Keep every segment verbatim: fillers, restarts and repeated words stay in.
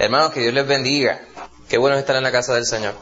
Hermanos, que Dios les bendiga. Qué bueno estar en la casa del Señor.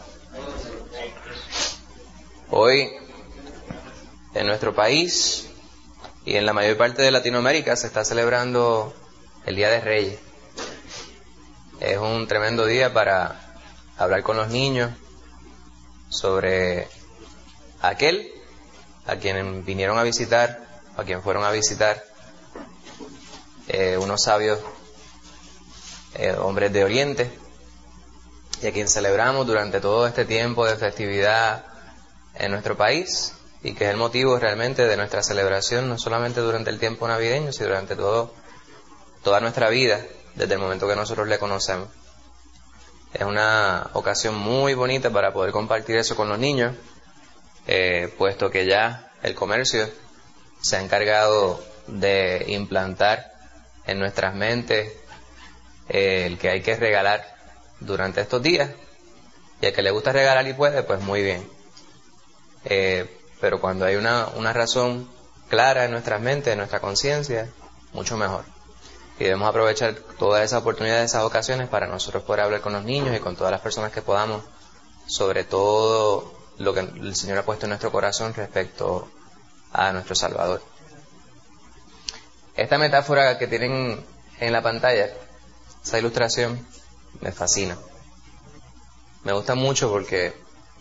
Hoy, en nuestro país y en la mayor parte de Latinoamérica, se está celebrando el Día de Reyes. Es un tremendo día para hablar con los niños sobre aquel a quien vinieron a visitar, a quien fueron a visitar eh, unos sabios eh, hombres de Oriente, y a quien celebramos durante todo este tiempo de festividad en nuestro país, y que es el motivo realmente de nuestra celebración, no solamente durante el tiempo navideño, sino durante todo, toda nuestra vida, desde el momento que nosotros le conocemos. Es una ocasión muy bonita para poder compartir eso con los niños, eh, puesto que ya el comercio se ha encargado de implantar en nuestras mentes eh, el que hay que regalar durante estos días, y el que le gusta regalar y puede, pues muy bien. Eh, pero cuando hay una, una razón clara en nuestras mentes, en nuestra conciencia, mucho mejor. Y debemos aprovechar todas esas oportunidades, esas ocasiones, para nosotros poder hablar con los niños y con todas las personas que podamos sobre todo lo que el Señor ha puesto en nuestro corazón respecto a nuestro Salvador. Esta metáfora que tienen en la pantalla, esa ilustración, me fascina. Me gusta mucho porque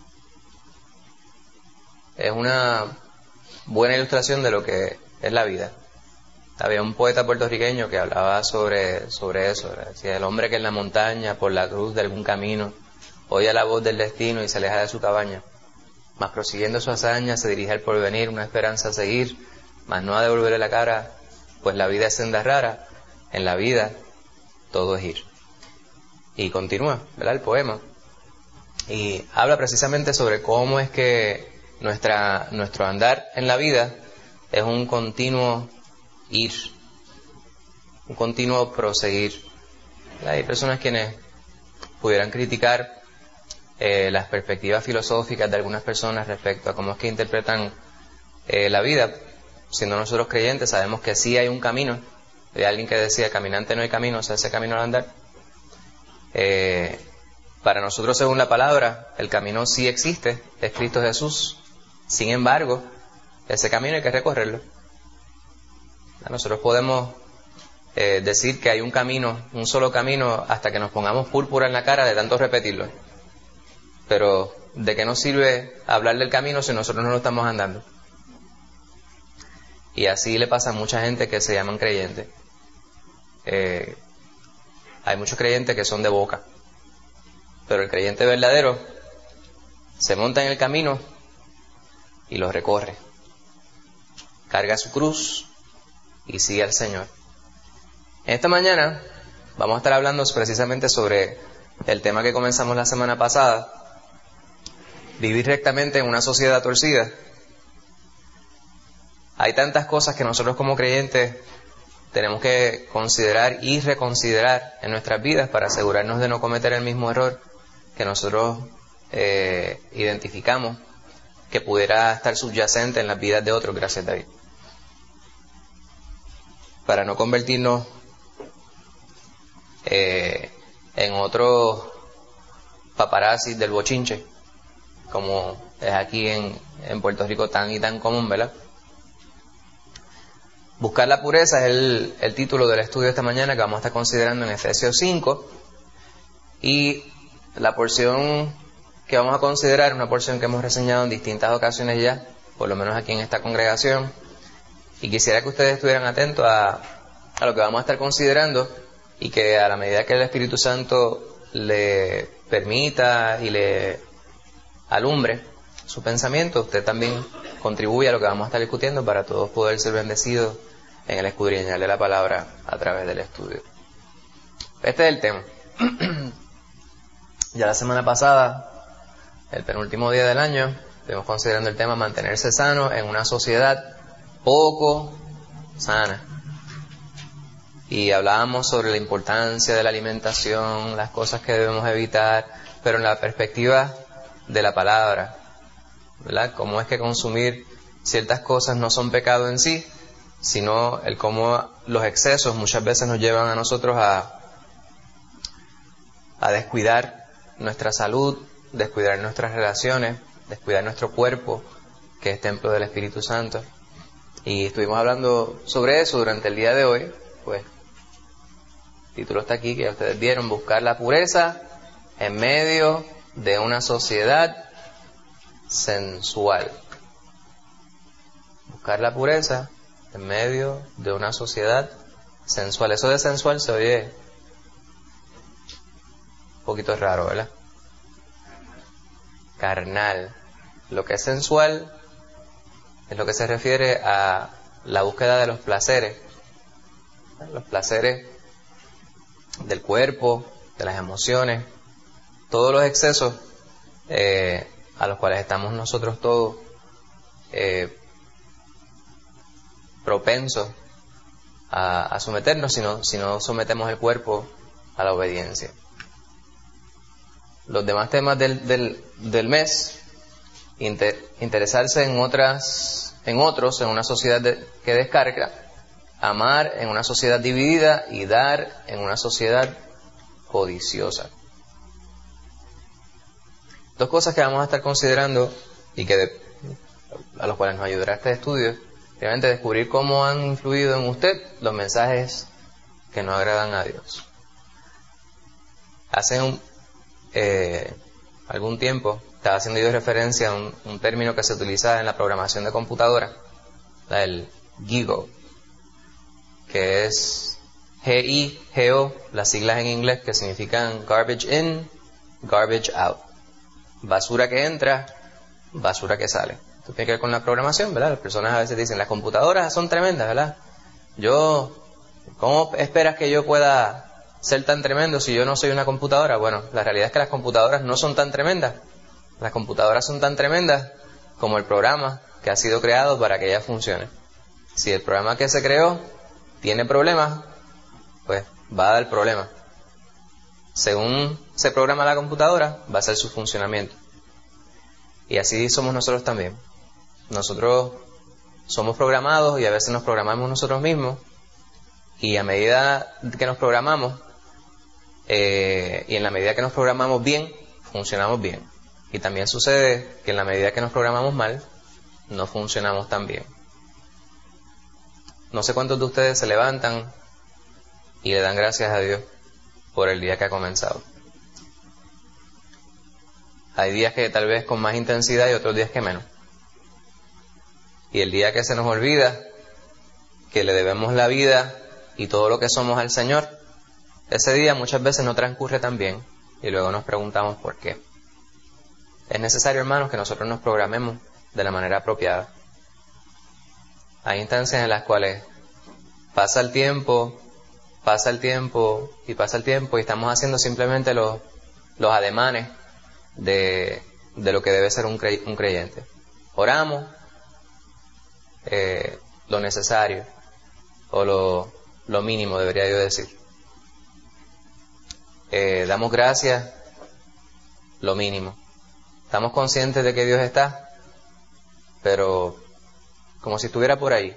es una buena ilustración de lo que es la vida. Había un poeta puertorriqueño que hablaba sobre, sobre eso. Decía: el hombre que en la montaña, por la cruz de algún camino, oye la voz del destino y se aleja de su cabaña, mas prosiguiendo su hazaña se dirige al porvenir, una esperanza a seguir, mas no ha de volverle la cara, pues la vida es senda rara, en la vida todo es ir. Y continúa, ¿verdad?, el poema. Y habla precisamente sobre cómo es que nuestra, nuestro andar en la vida es un continuo ir, un continuo proseguir. Hay personas quienes pudieran criticar eh, las perspectivas filosóficas de algunas personas respecto a cómo es que interpretan eh, la vida. Siendo nosotros creyentes, sabemos que sí hay un camino. Hay alguien que decía: caminante no hay camino, o sea, ese camino al andar. Eh, para nosotros, según la palabra, el camino sí existe, es Cristo Jesús. Sin embargo, ese camino hay que recorrerlo. Nosotros podemos eh, decir que hay un camino, un solo camino, hasta que nos pongamos púrpura en la cara de tanto repetirlo. Pero ¿de qué nos sirve hablar del camino si nosotros no lo estamos andando? Y así le pasa a mucha gente que se llaman creyentes. Eh, hay muchos creyentes que son de boca, pero el creyente verdadero se monta en el camino y lo recorre, carga su cruz y sigue al Señor. Esta mañana vamos a estar hablando precisamente sobre el tema que comenzamos la semana pasada: vivir rectamente en una sociedad torcida. Hay tantas cosas que nosotros como creyentes tenemos que considerar y reconsiderar en nuestras vidas para asegurarnos de no cometer el mismo error que nosotros eh, identificamos que pudiera estar subyacente en las vidas de otros. Gracias, David. Para no convertirnos eh, en otros paparazzis del bochinche, como es aquí en, en Puerto Rico tan y tan común, ¿verdad? Buscar la pureza es el, el título del estudio de esta mañana, que vamos a estar considerando en Efesios cinco. Y la porción que vamos a considerar es una porción que hemos reseñado en distintas ocasiones ya, por lo menos aquí en esta congregación. Y quisiera que ustedes estuvieran atentos a, a lo que vamos a estar considerando, y que a la medida que el Espíritu Santo le permita y le alumbre su pensamiento, usted también contribuye a lo que vamos a estar discutiendo, para todos poder ser bendecidos en el escudriñar de la palabra a través del estudio. Este es el tema. Ya la semana pasada, el penúltimo día del año, estuvimos considerando el tema mantenerse sano en una sociedad poco sana. Y hablábamos sobre la importancia de la alimentación, las cosas que debemos evitar, pero en la perspectiva de la palabra, ¿verdad? Cómo es que consumir ciertas cosas no son pecado en sí, sino el cómo los excesos muchas veces nos llevan a nosotros a, a descuidar nuestra salud, descuidar nuestras relaciones, descuidar nuestro cuerpo, que es templo del Espíritu Santo. Y estuvimos hablando sobre eso durante el día de hoy. Pues el título está aquí, que ya ustedes vieron: buscar la pureza en medio de una sociedad sensual. Buscar la pureza en medio de una sociedad sensual. Eso de sensual se oye un poquito raro, ¿verdad? Carnal. Lo que es sensual es lo que se refiere a la búsqueda de los placeres. Los placeres del cuerpo, de las emociones, todos los excesos eh, a los cuales estamos nosotros todos eh, propensos a, a someternos si no, si no sometemos el cuerpo a la obediencia. Los demás temas del, del, del mes: inter, interesarse en otras, en otros, en una sociedad de, que descarga, amar en una sociedad dividida y dar en una sociedad codiciosa. Dos cosas que vamos a estar considerando y que de, a los cuales nos ayudará este estudio. Realmente descubrir cómo han influido en usted los mensajes que no agradan a Dios. Hace un, eh, algún tiempo estaba haciendo yo referencia a un, un término que se utiliza en la programación de computadora, el GIGO, que es G I G O, las siglas en inglés que significan Garbage In, Garbage Out. Basura que entra, basura que sale. Esto tiene que ver con la programación, ¿verdad? Las personas a veces dicen: las computadoras son tremendas, ¿verdad? Yo, ¿cómo esperas que yo pueda ser tan tremendo si yo no soy una computadora? Bueno, la realidad es que las computadoras no son tan tremendas. Las computadoras son tan tremendas como el programa que ha sido creado para que ellas funcionen. Si el programa que se creó tiene problemas, pues va a dar problemas. Según se programa la computadora, va a ser su funcionamiento. Y así somos nosotros también. Nosotros somos programados y a veces nos programamos nosotros mismos, y a medida que nos programamos eh, y en la medida que nos programamos bien, funcionamos bien. Y también sucede que en la medida que nos programamos mal, no funcionamos tan bien. No sé cuántos de ustedes se levantan y le dan gracias a Dios por el día que ha comenzado. Hay días que tal vez con más intensidad y otros días que menos. Y el día que se nos olvida que le debemos la vida y todo lo que somos al Señor, ese día muchas veces no transcurre tan bien, y luego nos preguntamos por qué. Es necesario, hermanos, que nosotros nos programemos de la manera apropiada. Hay instancias en las cuales pasa el tiempo, pasa el tiempo y pasa el tiempo y estamos haciendo simplemente los, los ademanes de, de lo que debe ser un, cre, un creyente. Oramos eh, lo necesario o lo, lo mínimo, debería yo decir. Eh, damos gracias lo mínimo. Estamos conscientes de que Dios está, pero como si estuviera por ahí.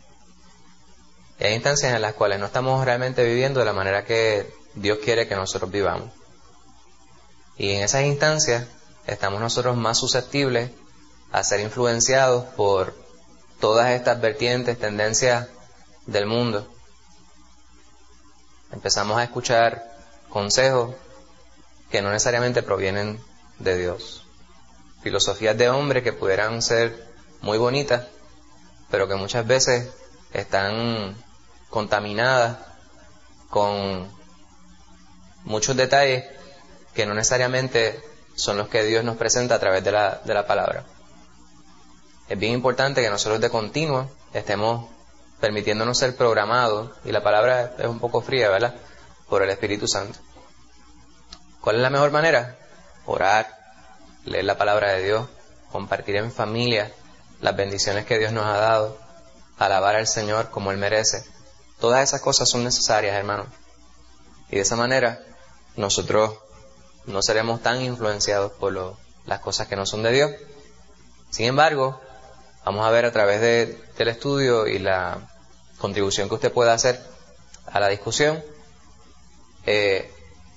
Y hay instancias en las cuales no estamos realmente viviendo de la manera que Dios quiere que nosotros vivamos. Y en esas instancias estamos nosotros más susceptibles a ser influenciados por todas estas vertientes, tendencias del mundo. Empezamos a escuchar consejos que no necesariamente provienen de Dios. Filosofías de hombre que pudieran ser muy bonitas, pero que muchas veces están contaminadas con muchos detalles que no necesariamente son los que Dios nos presenta a través de la, de la palabra. Es bien importante que nosotros de continuo estemos permitiéndonos ser programados, y la palabra es un poco fría, ¿verdad?, por el Espíritu Santo. ¿Cuál es la mejor manera? Orar, leer la palabra de Dios, compartir en familia las bendiciones que Dios nos ha dado, alabar al Señor como Él merece. Todas esas cosas son necesarias, hermanos. Y de esa manera nosotros no seremos tan influenciados por lo, las cosas que no son de Dios. Sin embargo, vamos a ver a través de, del estudio y la contribución que usted pueda hacer a la discusión, eh,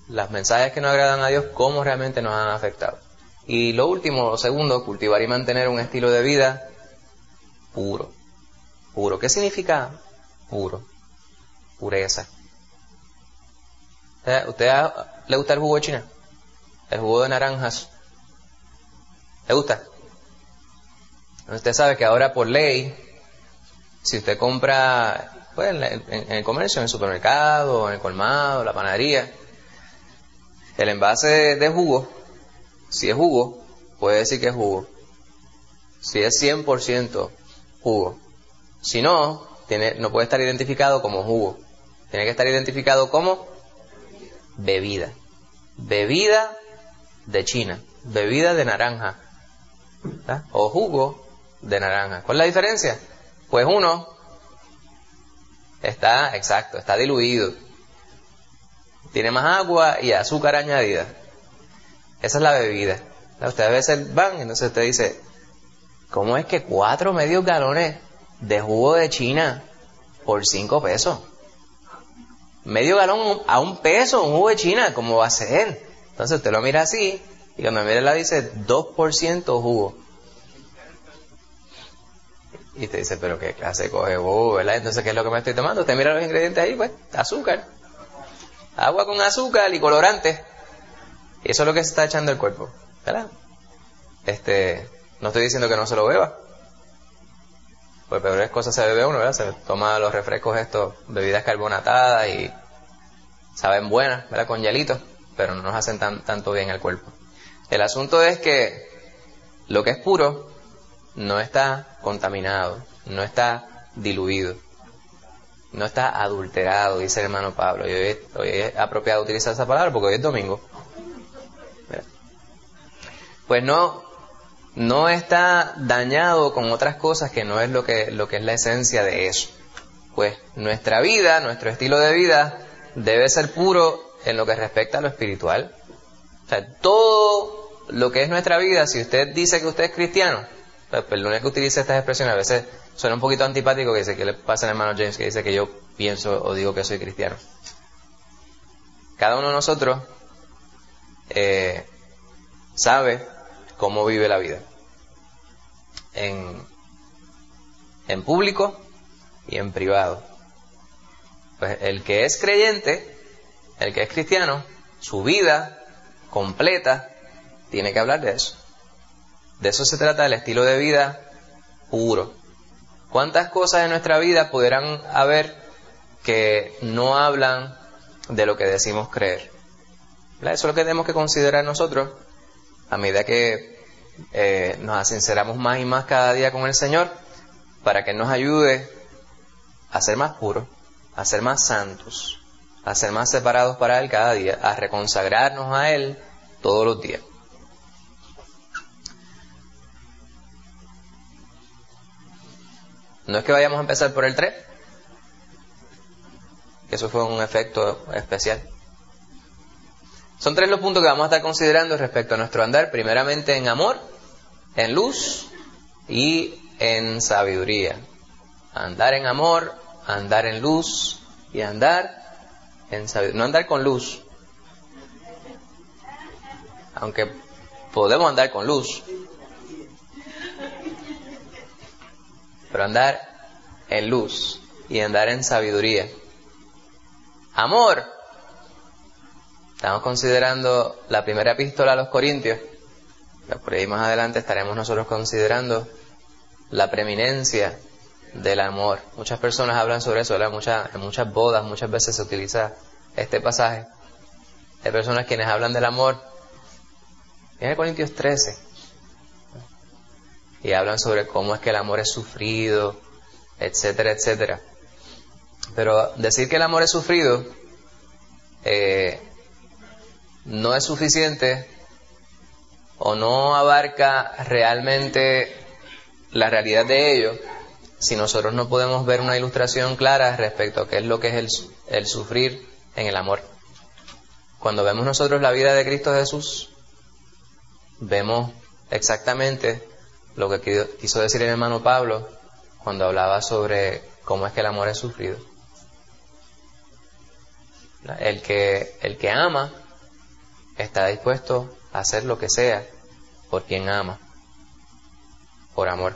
Los mensajes que no agradan a Dios, cómo realmente nos han afectado. Y lo último, lo segundo, cultivar y mantener un estilo de vida puro. Puro. ¿Qué significa puro? Pureza. ¿Usted, usted le gusta el jugo de China? El jugo de naranjas. ¿Le gusta? Usted sabe que ahora por ley, si usted compra pues, en, en, en el comercio, en el supermercado, en el colmado, la panadería, el envase de, de jugo, si es jugo, puede decir que es jugo. Si es cien por ciento jugo. Si no, tiene, no puede estar identificado como jugo. Tiene que estar identificado como bebida. Bebida de China. Bebida de naranja. ¿Verdad? O jugo de naranja. ¿Cuál es la diferencia? Pues uno está, exacto, está diluido. Tiene más agua y azúcar añadida. Esa es la bebida. Usted a veces van y entonces usted dice, ¿cómo es que cuatro medios galones de jugo de China por cinco pesos? Medio galón a un peso, un jugo de China, ¿cómo va a ser? Entonces usted lo mira así y cuando mira la dice dos por ciento jugo. Y te dice, pero qué clase de coge jugo, ¿verdad? Entonces, ¿qué es lo que me estoy tomando? Usted mira los ingredientes ahí, pues, azúcar. Agua con azúcar y colorante. Y eso es lo que se está echando el cuerpo, ¿verdad? Este, no estoy diciendo que no se lo beba. Pues peores cosas se bebe uno, ¿verdad? Se toma los refrescos estos, bebidas carbonatadas y saben buenas, ¿verdad? Con hielitos, pero no nos hacen tan, tanto bien al cuerpo. El asunto es que lo que es puro no está contaminado, no está diluido, no está adulterado, dice el hermano Pablo. Y hoy, hoy es apropiado utilizar esa palabra porque hoy es domingo. Mira. Pues no, no está dañado con otras cosas que no es lo que, lo que es la esencia de eso. Pues nuestra vida, nuestro estilo de vida debe ser puro en lo que respecta a lo espiritual. O sea, todo lo que es nuestra vida, si usted dice que usted es cristiano, perdone que utilice estas expresiones, a veces suena un poquito antipático, que dice que le pasa al hermano James, que dice que yo pienso o digo que soy cristiano. Cada uno de nosotros eh, sabe cómo vive la vida. En, en público y en privado. Pues el que es creyente, el que es cristiano, su vida completa tiene que hablar de eso. De eso se trata el estilo de vida puro. ¿Cuántas cosas en nuestra vida pudieran haber que no hablan de lo que decimos creer? ¿Verdad? Eso es lo que tenemos que considerar nosotros a medida que eh, nos sinceramos más y más cada día con el Señor, para que nos ayude a ser más puros, a ser más santos, a ser más separados para Él cada día, a reconsagrarnos a Él todos los días. No es que vayamos a empezar por el tres, que eso fue un efecto especial. Son tres los puntos que vamos a estar considerando respecto a nuestro andar, primeramente en amor, en luz y en sabiduría. Andar en amor, andar en luz y andar en sabiduría. No andar con luz, aunque podemos andar con luz, pero andar en luz y andar en sabiduría. Amor. Estamos considerando la primera epístola a los Corintios. Por ahí más adelante estaremos nosotros considerando la preeminencia del amor. Muchas personas hablan sobre eso, ¿verdad? Muchas, en muchas bodas muchas veces se utiliza este pasaje. Hay personas quienes hablan del amor. Viene Corintios trece. Y hablan sobre cómo es que el amor es sufrido, etcétera, etcétera. Pero decir que el amor es sufrido eh, no es suficiente o no abarca realmente la realidad de ello si nosotros no podemos ver una ilustración clara respecto a qué es lo que es el, el sufrir en el amor. Cuando vemos nosotros la vida de Cristo Jesús, vemos exactamente lo que quiso decir el hermano Pablo cuando hablaba sobre cómo es que el amor es sufrido. El que, el que ama está dispuesto a hacer lo que sea por quien ama, por amor.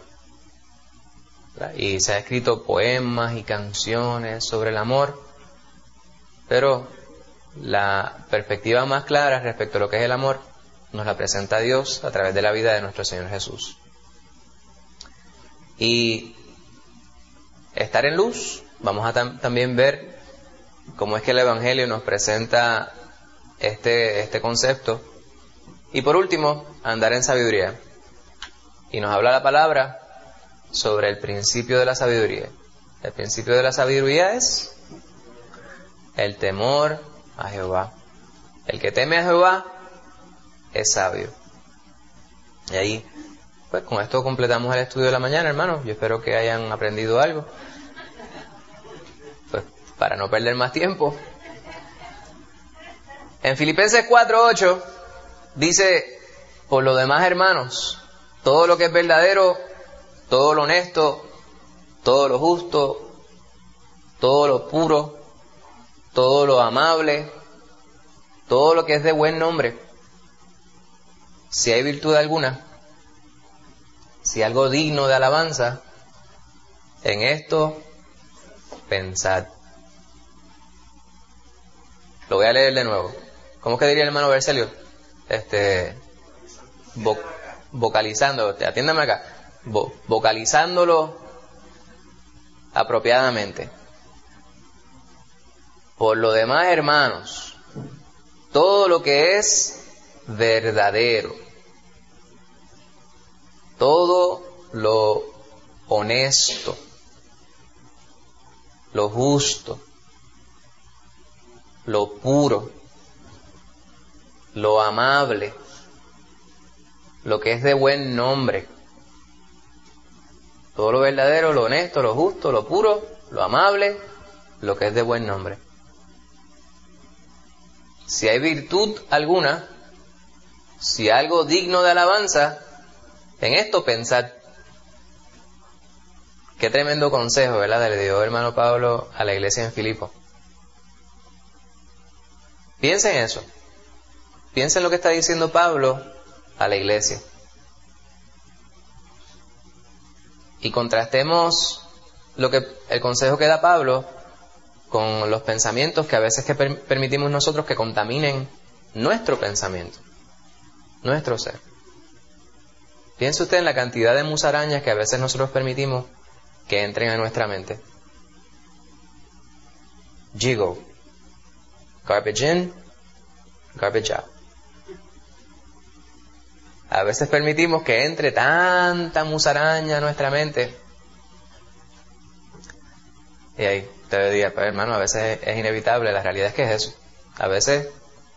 Y se han escrito poemas y canciones sobre el amor, pero la perspectiva más clara respecto a lo que es el amor nos la presenta Dios a través de la vida de nuestro Señor Jesús. Y estar en luz, vamos a tam- también ver cómo es que el Evangelio nos presenta este, este concepto. Y por último, andar en sabiduría. Y nos habla la palabra sobre el principio de la sabiduría. El principio de la sabiduría es el temor a Jehová. El que teme a Jehová es sabio. Y ahí, pues con esto completamos el estudio de la mañana, hermanos. Yo espero que hayan aprendido algo. Pues para no perder más tiempo. En Filipenses cuatro ocho dice: por lo demás, hermanos, todo lo que es verdadero, todo lo honesto, todo lo justo, todo lo puro, todo lo amable, todo lo que es de buen nombre, si hay virtud alguna, si algo digno de alabanza, en esto pensad. Lo voy a leer de nuevo. ¿Cómo es que diría el hermano Bercelio? Este, vo, vocalizando, atiéndame acá, vo, vocalizándolo apropiadamente. Por lo demás, hermanos, todo lo que es verdadero, todo lo honesto, lo justo, lo puro, lo amable, lo que es de buen nombre, todo lo verdadero, lo honesto, lo justo, lo puro, lo amable, lo que es de buen nombre. Si hay virtud alguna, si algo digno de alabanza, en esto pensad. Qué tremendo consejo, ¿verdad?, le dio el hermano Pablo a la iglesia en Filipo. Piensen en eso. Piensen lo que está diciendo Pablo a la iglesia. Y contrastemos lo que el consejo que da Pablo con los pensamientos que a veces que per- permitimos nosotros que contaminen nuestro pensamiento, nuestro ser. Piense usted en la cantidad de musarañas que a veces nosotros permitimos que entren a nuestra mente. Jiggle. Garbage in, garbage out. A veces permitimos que entre tanta musaraña a nuestra mente. Y ahí te diría, pero hermano, a veces es inevitable, la realidad es que es eso. A veces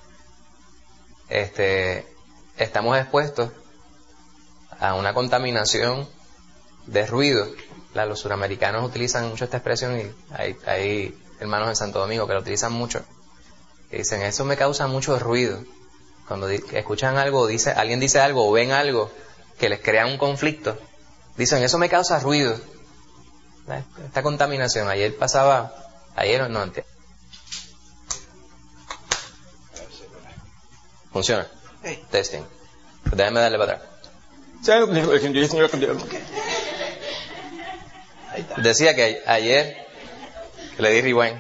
este, estamos expuestos a una contaminación de ruido. Los suramericanos utilizan mucho esta expresión y hay, hay hermanos en Santo Domingo que lo utilizan mucho. Que dicen, eso me causa mucho ruido. Cuando di- escuchan algo, dice, alguien dice algo o ven algo que les crea un conflicto, dicen, eso me causa ruido. Esta contaminación. Ayer pasaba, ayer no, antes. Funciona. Testing. Déjame darle para atrás. Decía que ayer que le di rewind.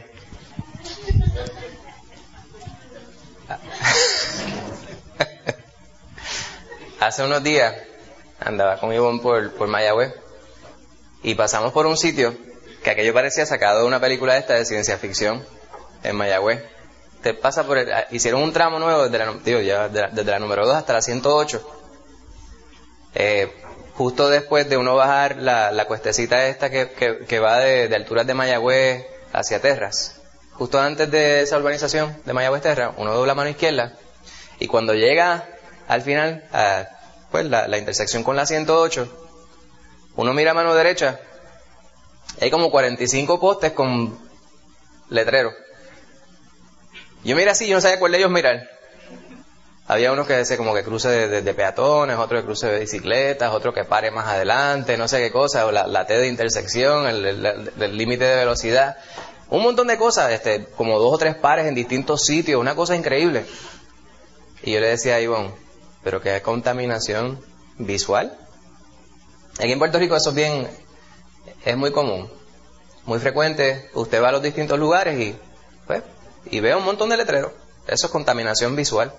Hace unos días andaba con Ivonne por, por Mayagüez y pasamos por un sitio que aquello parecía sacado de una película esta de ciencia ficción en Mayagüez. Te pasa por el, hicieron un tramo nuevo desde la, digo, ya, desde, la, desde la número dos hasta la ciento ocho. Eh, justo después de uno bajar la, la cuestecita esta que, que, que va de, de alturas de Mayagüez hacia Terras. Justo antes de esa urbanización de Mayagüez Terras, uno dobla mano izquierda y cuando llega al final, a, pues la, la intersección con la ciento ocho, uno mira a mano derecha, hay como cuarenta y cinco postes con letreros. Yo mira así, yo no sabía cuál de ellos mirar. Había unos que decía como que cruce de, de, de peatones, otro que cruce de bicicletas, otro que pare más adelante, no sé qué cosa, o la, la T de intersección, el límite de velocidad, un montón de cosas, este, como dos o tres pares en distintos sitios, una cosa increíble. Y yo le decía a Ivonne, ¿pero qué contaminación visual? Aquí en Puerto Rico eso es bien, es muy común, muy frecuente. Usted va a los distintos lugares y, pues, y ve un montón de letreros. Eso es contaminación visual.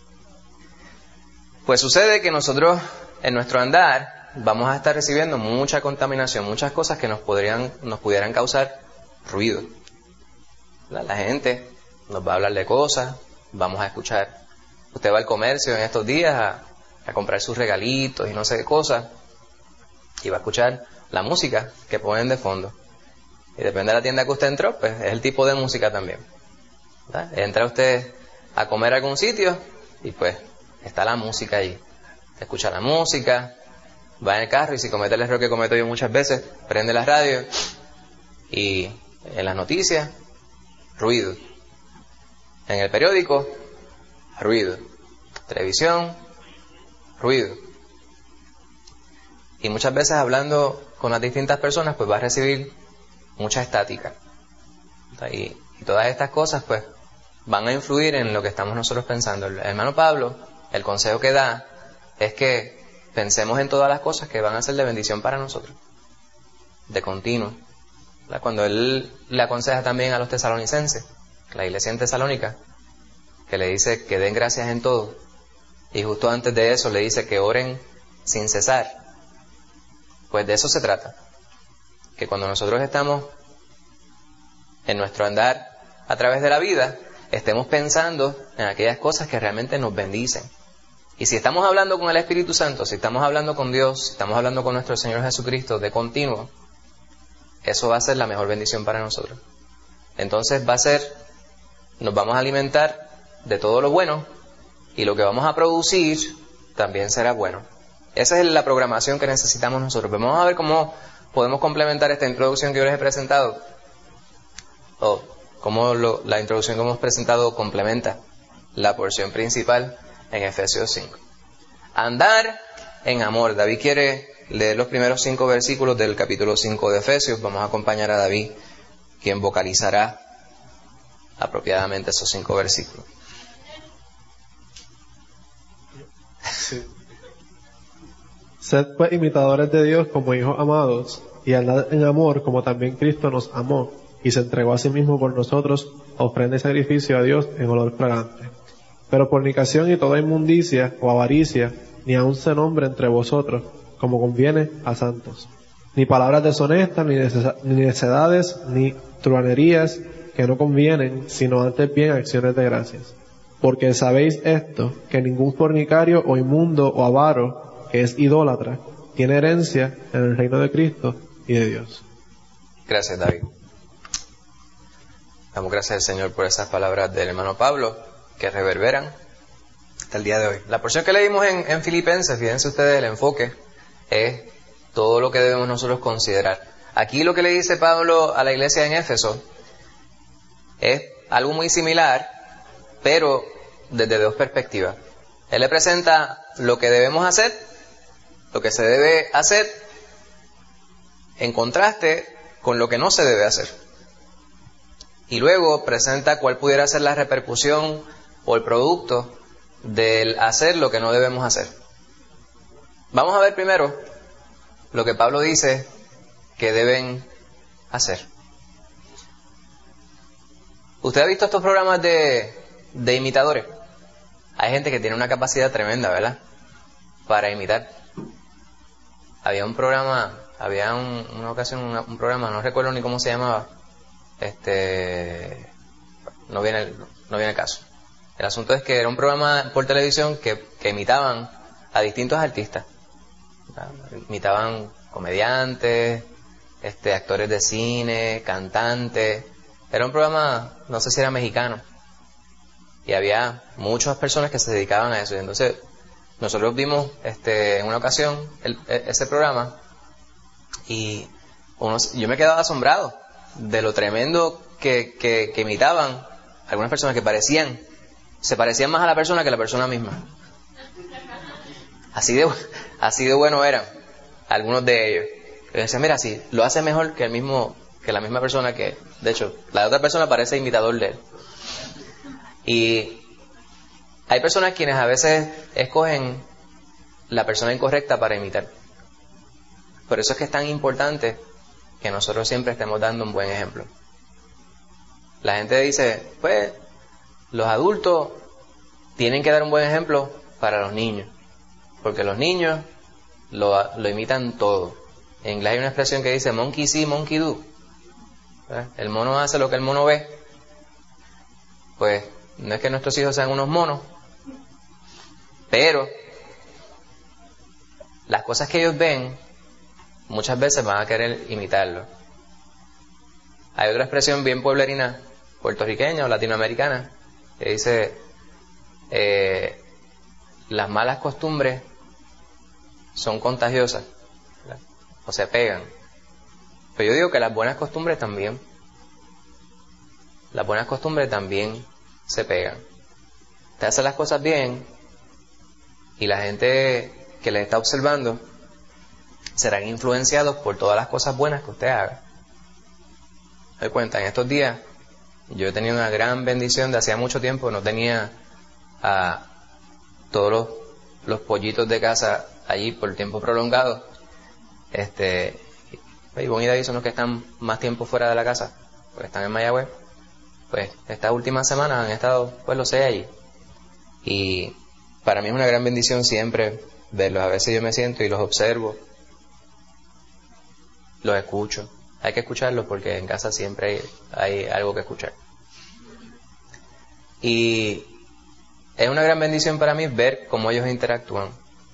Pues sucede que nosotros, en nuestro andar, vamos a estar recibiendo mucha contaminación, muchas cosas que nos podrían, nos pudieran causar ruido. La, la gente nos va a hablar de cosas, vamos a escuchar. Usted va al comercio en estos días a, a comprar sus regalitos y no sé qué cosas, y va a escuchar la música que ponen de fondo. Y depende de la tienda que usted entró, pues es el tipo de música también. ¿Verdad? Entra usted a comer a algún sitio y pues está la música allí. Escucha la música, va en el carro y si comete el error que cometo yo muchas veces, prende la radio y en las noticias, ruido. En el periódico, ruido. Televisión, ruido. Y muchas veces hablando con las distintas personas, pues va a recibir mucha estática. Y, y todas estas cosas, pues, van a influir en lo que estamos nosotros pensando. El hermano Pablo, el consejo que da es que pensemos en todas las cosas que van a ser de bendición para nosotros, de continuo. ¿Verdad? Cuando él le aconseja también a los tesalonicenses, la iglesia en Tesalónica, que le dice que den gracias en todo, y justo antes de eso le dice que oren sin cesar. Pues de eso se trata, que cuando nosotros estamos en nuestro andar a través de la vida, estemos pensando en aquellas cosas que realmente nos bendicen. Y si estamos hablando con el Espíritu Santo, si estamos hablando con Dios, si estamos hablando con nuestro Señor Jesucristo de continuo, eso va a ser la mejor bendición para nosotros. Entonces va a ser, nos vamos a alimentar de todo lo bueno y lo que vamos a producir también será bueno. Esa es la programación que necesitamos nosotros. Vamos a ver cómo podemos complementar esta introducción que yo les he presentado, o cómo lo, la introducción que hemos presentado complementa la porción principal en Efesios cinco. Andar en amor. David quiere leer los primeros cinco versículos del capítulo cinco de Efesios. Vamos a acompañar a David, quien vocalizará apropiadamente esos cinco versículos. Sí. Sed pues imitadores de Dios como hijos amados, y andad en amor como también Cristo nos amó, y se entregó a sí mismo por nosotros, ofrenda y sacrificio a Dios en olor fragante. Pero fornicación y toda inmundicia o avaricia, ni aun se nombre entre vosotros, como conviene a santos. Ni palabras deshonestas, ni, necesa- ni necedades, ni truanerías que no convienen, sino antes bien acciones de gracias. Porque sabéis esto, que ningún fornicario o inmundo o avaro, que es idólatra, tiene herencia en el reino de Cristo y de Dios. Gracias, David. Damos gracias al Señor por esas palabras del hermano Pablo que reverberan hasta el día de hoy. La porción que leímos en, en Filipenses, fíjense ustedes, el enfoque es todo lo que debemos nosotros considerar. Aquí lo que le dice Pablo a la iglesia en Éfeso es algo muy similar, pero desde dos perspectivas. Él le presenta lo que debemos hacer, lo que se debe hacer, en contraste con lo que no se debe hacer. Y luego presenta cuál pudiera ser la repercusión o el producto del hacer lo que no debemos hacer. Vamos a ver primero lo que Pablo dice que deben hacer. ¿Usted ha visto estos programas de, de imitadores? Hay gente que tiene una capacidad tremenda, ¿verdad?, para imitar. Había un programa, había un, una ocasión una, un programa, no recuerdo ni cómo se llamaba, este, no viene el, no viene el caso. El asunto es que era un programa por televisión que, que imitaban a distintos artistas. Imitaban comediantes, este, actores de cine, cantantes. Era un programa, no sé si era mexicano. Y había muchas personas que se dedicaban a eso. Y entonces nosotros vimos este, en una ocasión el, ese programa y unos, yo me quedaba asombrado de lo tremendo que, que, que imitaban algunas personas que parecían, se parecían más a la persona que a la persona misma. Así de, así de bueno eran algunos de ellos. Y decían, mira, sí, lo hace mejor que el mismo, que la misma persona que, de hecho, la otra persona parece imitador de él. Y Hay personas quienes a veces escogen la persona incorrecta para imitar. Por eso es que es tan importante que nosotros siempre estemos dando un buen ejemplo. La gente dice, pues, los adultos tienen que dar un buen ejemplo para los niños, porque los niños lo, lo imitan todo. En inglés hay una expresión que dice monkey see, monkey do. ¿Eh? El mono hace lo que el mono ve. Pues no es que nuestros hijos sean unos monos, pero las cosas que ellos ven muchas veces van a querer imitarlo. Hay otra expresión bien pueblerina, puertorriqueña o latinoamericana, que dice eh, las malas costumbres son contagiosas, ¿verdad? O se pegan. Pero yo digo que las buenas costumbres también. Las buenas costumbres también se pegan. Usted hace las cosas bien y la gente que le está observando serán influenciados por todas las cosas buenas que usted haga. Me doy cuenta, en estos días yo he tenido una gran bendición de hacía mucho tiempo, no tenía a todos los, los pollitos de casa allí por tiempo prolongado. Este, Ivonne y David son los que están más tiempo fuera de la casa, porque están en Mayagüez. Pues estas últimas semanas han estado, pues los sé allí. Y para mí es una gran bendición siempre verlos. A veces yo me siento y los observo, los escucho. Hay que escucharlos porque en casa siempre hay, hay algo que escuchar. Y es una gran bendición para mí ver cómo ellos interactúan.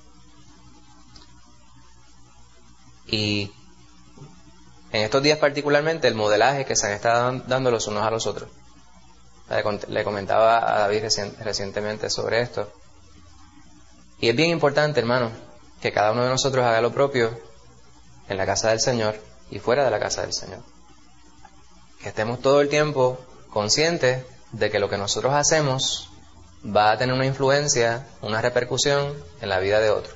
Y en estos días particularmente el modelaje que se han estado dando los unos a los otros. Le comentaba a David recientemente sobre esto. Y es bien importante, hermano, que cada uno de nosotros haga lo propio en la casa del Señor y fuera de la casa del Señor. Que estemos todo el tiempo conscientes de que lo que nosotros hacemos va a tener una influencia, una repercusión en la vida de otro.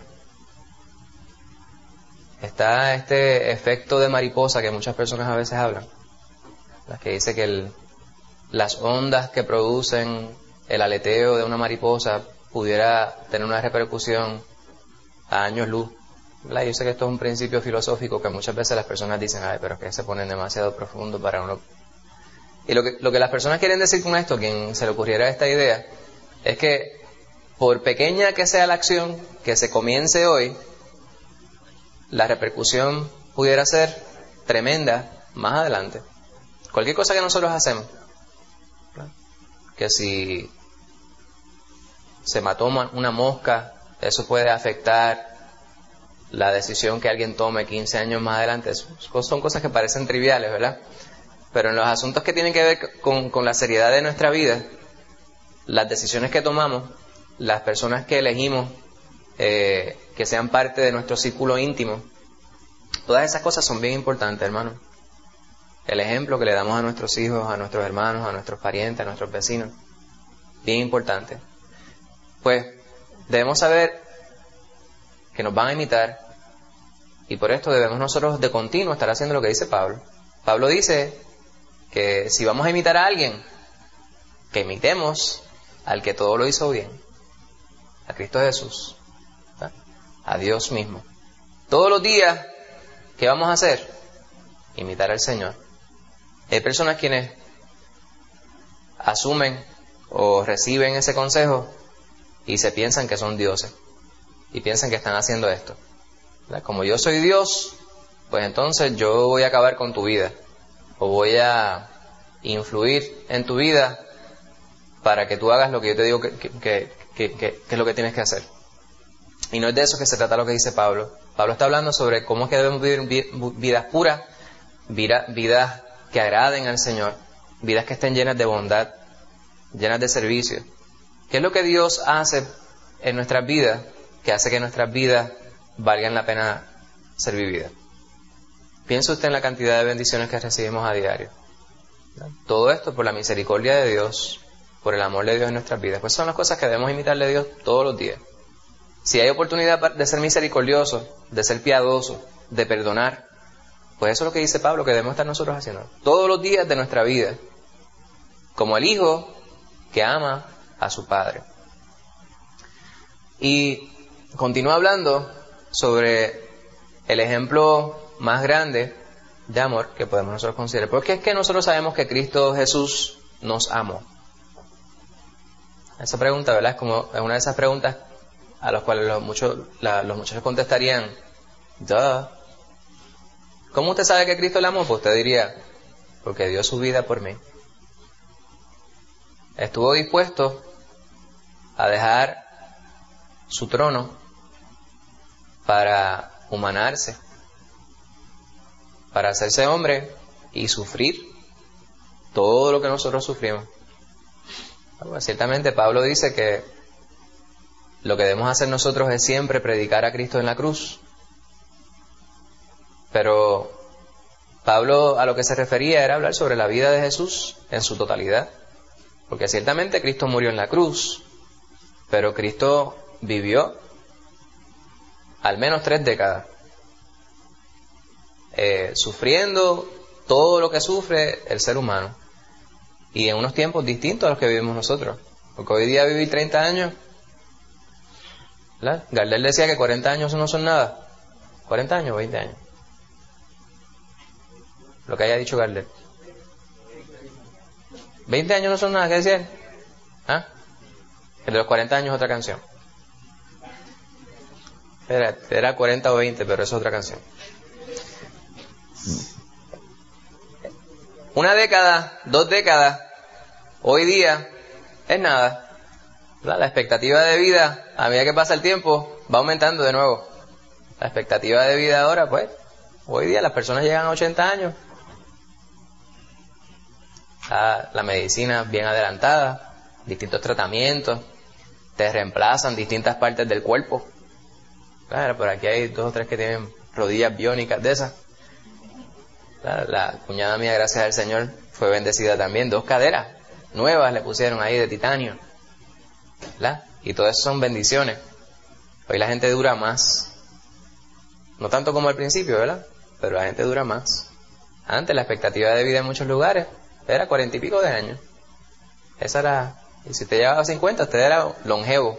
Está este efecto de mariposa que muchas personas a veces hablan, las que dice que el, las ondas que producen el aleteo de una mariposa pudiera tener una repercusión a años luz. ¿Verdad? Yo sé que esto es un principio filosófico que muchas veces las personas dicen, ay, pero es que se ponen demasiado profundo para uno. Y lo que, lo que las personas quieren decir con esto, quien se le ocurriera esta idea, es que por pequeña que sea la acción que se comience hoy, la repercusión pudiera ser tremenda más adelante. Cualquier cosa que nosotros hacemos, ¿verdad? Que si se mató una mosca, eso puede afectar la decisión que alguien tome quince años más adelante. Son cosas que parecen triviales, ¿verdad? Pero en los asuntos que tienen que ver con, con la seriedad de nuestra vida, las decisiones que tomamos, las personas que elegimos eh, que sean parte de nuestro círculo íntimo, todas esas cosas son bien importantes, hermano. El ejemplo que le damos a nuestros hijos, a nuestros hermanos, a nuestros parientes, a nuestros vecinos, bien importante. Pues debemos saber que nos van a imitar y por esto debemos nosotros de continuo estar haciendo lo que dice Pablo. Pablo dice que si vamos a imitar a alguien, que imitemos al que todo lo hizo bien, a Cristo Jesús, ¿verdad? A Dios mismo. Todos los días, ¿qué vamos a hacer? Imitar al Señor. Hay personas quienes asumen o reciben ese consejo y se piensan que son dioses y piensan que están haciendo esto, ¿verdad? Como yo soy Dios, pues entonces yo voy a acabar con tu vida o voy a influir en tu vida para que tú hagas lo que yo te digo que, que, que, que, que es lo que tienes que hacer. Y no es de eso que se trata lo que dice Pablo. Pablo está hablando sobre cómo es que debemos vivir vidas puras, vida, vidas que agraden al Señor, vidas que estén llenas de bondad, llenas de servicio. ¿Qué es lo que Dios hace en nuestras vidas que hace que nuestras vidas valgan la pena ser vividas? Piensa usted en la cantidad de bendiciones que recibimos a diario. Todo esto por la misericordia de Dios, por el amor de Dios en nuestras vidas. Pues son las cosas que debemos imitarle a Dios todos los días. Si hay oportunidad de ser misericordioso, de ser piadoso, de perdonar, pues eso es lo que dice Pablo que debemos estar nosotros haciendo todos los días de nuestra vida, como el hijo que ama a su padre. Y continúa hablando sobre el ejemplo más grande de amor que podemos nosotros considerar. Porque es que nosotros sabemos que Cristo Jesús nos amó. Esa pregunta, ¿verdad? Es como es una de esas preguntas a las cuales los muchos, la, los muchachos contestarían, duh. ¿Cómo usted sabe que Cristo le amó? Pues usted diría, porque dio su vida por mí. Estuvo dispuesto a dejar su trono para humanarse, para hacerse hombre y sufrir todo lo que nosotros sufrimos. Bueno, ciertamente Pablo dice que lo que debemos hacer nosotros es siempre predicar a Cristo en la cruz. Pero Pablo a lo que se refería era hablar sobre la vida de Jesús en su totalidad. Porque ciertamente Cristo murió en la cruz, pero Cristo vivió al menos tres décadas, eh, sufriendo todo lo que sufre el ser humano. Y en unos tiempos distintos a los que vivimos nosotros. Porque hoy día vivir treinta años, ¿verdad? Gardel decía que cuarenta años no son nada. cuarenta años o veinte años. Lo que haya dicho Gardel. veinte años no son nada, ¿qué decía él? ¿Ah? El de los cuarenta años es otra canción. Era, era cuarenta o veinte, pero eso es otra canción. Una década, dos décadas, hoy día es nada. ¿Verdad? La expectativa de vida, a medida que pasa el tiempo, va aumentando de nuevo. La expectativa de vida ahora, pues, hoy día las personas llegan a ochenta años. La, la medicina bien adelantada, distintos tratamientos, te reemplazan distintas partes del cuerpo. Claro, por aquí hay dos o tres que tienen rodillas biónicas de esas. La, la cuñada mía, gracias al Señor, fue bendecida también. Dos caderas nuevas le pusieron ahí de titanio, ¿verdad? Y todo eso son bendiciones. Hoy la gente dura más. No tanto como al principio, ¿verdad? Pero la gente dura más. Antes la expectativa de vida en muchos lugares era cuarenta y pico de años. Esa era... Y si usted llevaba cincuenta, usted era longevo.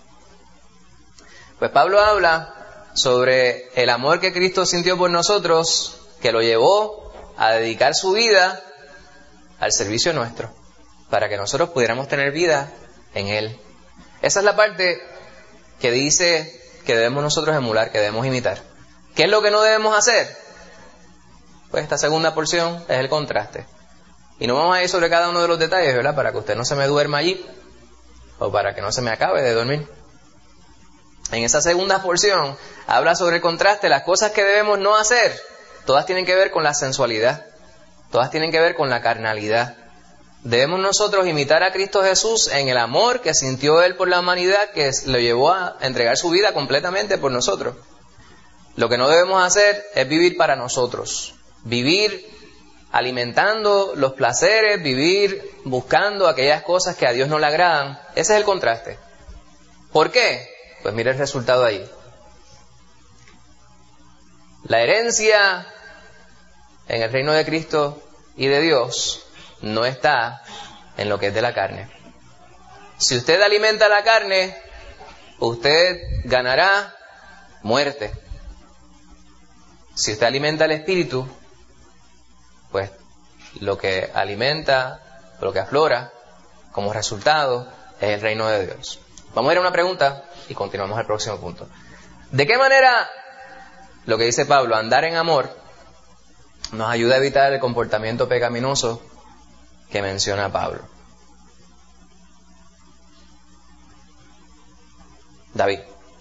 Pues Pablo habla sobre el amor que Cristo sintió por nosotros, que lo llevó a dedicar su vida al servicio nuestro, para que nosotros pudiéramos tener vida en Él. Esa es la parte que dice que debemos nosotros emular, que debemos imitar. ¿Qué es lo que no debemos hacer? Pues esta segunda porción es el contraste. Y no vamos a ir sobre cada uno de los detalles, ¿verdad? Para que usted no se me duerma allí, o para que no se me acabe de dormir. En esa segunda porción habla sobre el contraste, las cosas que debemos no hacer. Todas tienen que ver con la sensualidad, todas tienen que ver con la carnalidad. Debemos nosotros imitar a Cristo Jesús en el amor que sintió Él por la humanidad, que lo llevó a entregar su vida completamente por nosotros. Lo que no debemos hacer es vivir para nosotros, vivir alimentando los placeres, vivir buscando aquellas cosas que a Dios no le agradan. Ese es el contraste. ¿Por qué? Pues mire el resultado ahí. La herencia en el reino de Cristo y de Dios no está en lo que es de la carne. Si usted alimenta la carne, usted ganará muerte. Si usted alimenta el espíritu, pues lo que alimenta, lo que aflora como resultado es el reino de Dios. Vamos a ir a una pregunta y continuamos al próximo punto. ¿De qué manera lo que dice Pablo, andar en amor, nos ayuda a evitar el comportamiento pecaminoso que menciona Pablo? David.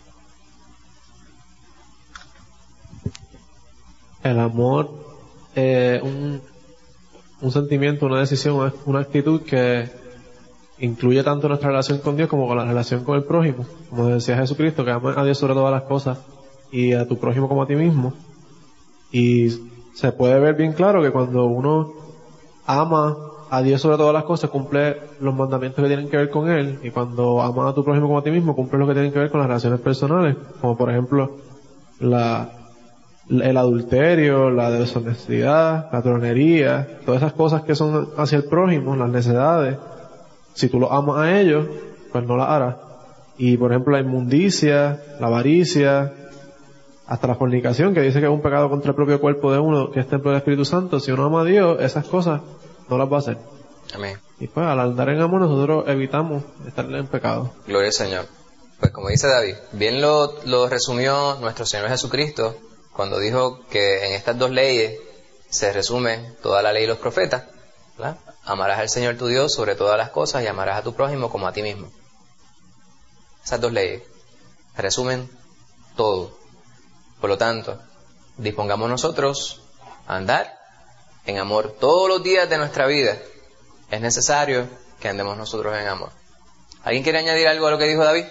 El amor es eh, un, un sentimiento, una decisión, una actitud que incluye tanto nuestra relación con Dios como con la relación con el prójimo. Como decía Jesucristo, que ama a Dios sobre todas las cosas y a tu prójimo como a ti mismo. Y se puede ver bien claro que cuando uno ama a Dios sobre todas las cosas, cumple los mandamientos que tienen que ver con Él, y cuando amas a tu prójimo como a ti mismo, cumple lo que tienen que ver con las relaciones personales, como por ejemplo la, el adulterio, la deshonestidad, la tronería, todas esas cosas que son hacia el prójimo, las necedades. Si tú los amas a ellos, pues no las harás. Y por ejemplo la inmundicia, la avaricia, hasta la fornicación, que dice que es un pecado contra el propio cuerpo de uno, que es templo del Espíritu Santo, si uno ama a Dios, esas cosas no las va a hacer. Amén. Y pues al andar en amor nosotros evitamos estar en pecado. Gloria al Señor. Pues como dice David, bien lo, lo resumió nuestro Señor Jesucristo cuando dijo que en estas dos leyes se resume toda la ley y los profetas, ¿verdad? Amarás al Señor tu Dios sobre todas las cosas y amarás a tu prójimo como a ti mismo. Esas dos leyes resumen todo. Por lo tanto, dispongamos nosotros a andar en amor todos los días de nuestra vida. Es necesario que andemos nosotros en amor. ¿Alguien quiere añadir algo a lo que dijo David?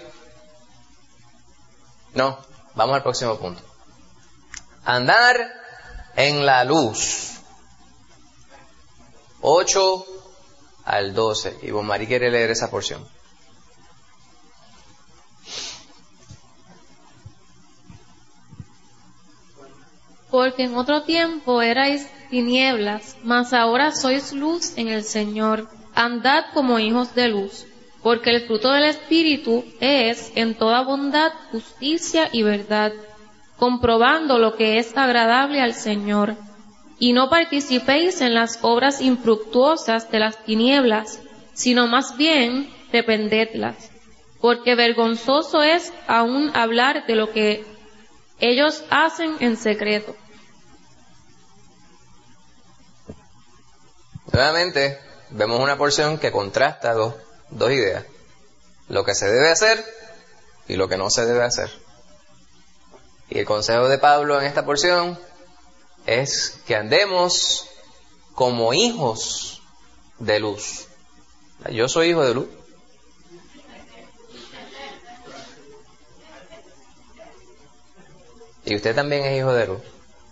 No. Vamos al próximo punto. Andar en la luz. ocho al doce. Y Bonmarí quiere leer esa porción. Porque en otro tiempo erais tinieblas, mas ahora sois luz en el Señor. Andad como hijos de luz, porque el fruto del Espíritu es en toda bondad, justicia y verdad, comprobando lo que es agradable al Señor. Y no participéis en las obras infructuosas de las tinieblas, sino más bien reprendedlas, porque vergonzoso es aún hablar de lo que ellos hacen en secreto. Nuevamente, vemos una porción que contrasta dos, dos ideas. Lo que se debe hacer y lo que no se debe hacer. Y el consejo de Pablo en esta porción es que andemos como hijos de luz. Yo soy hijo de luz. Y usted también es hijo de luz.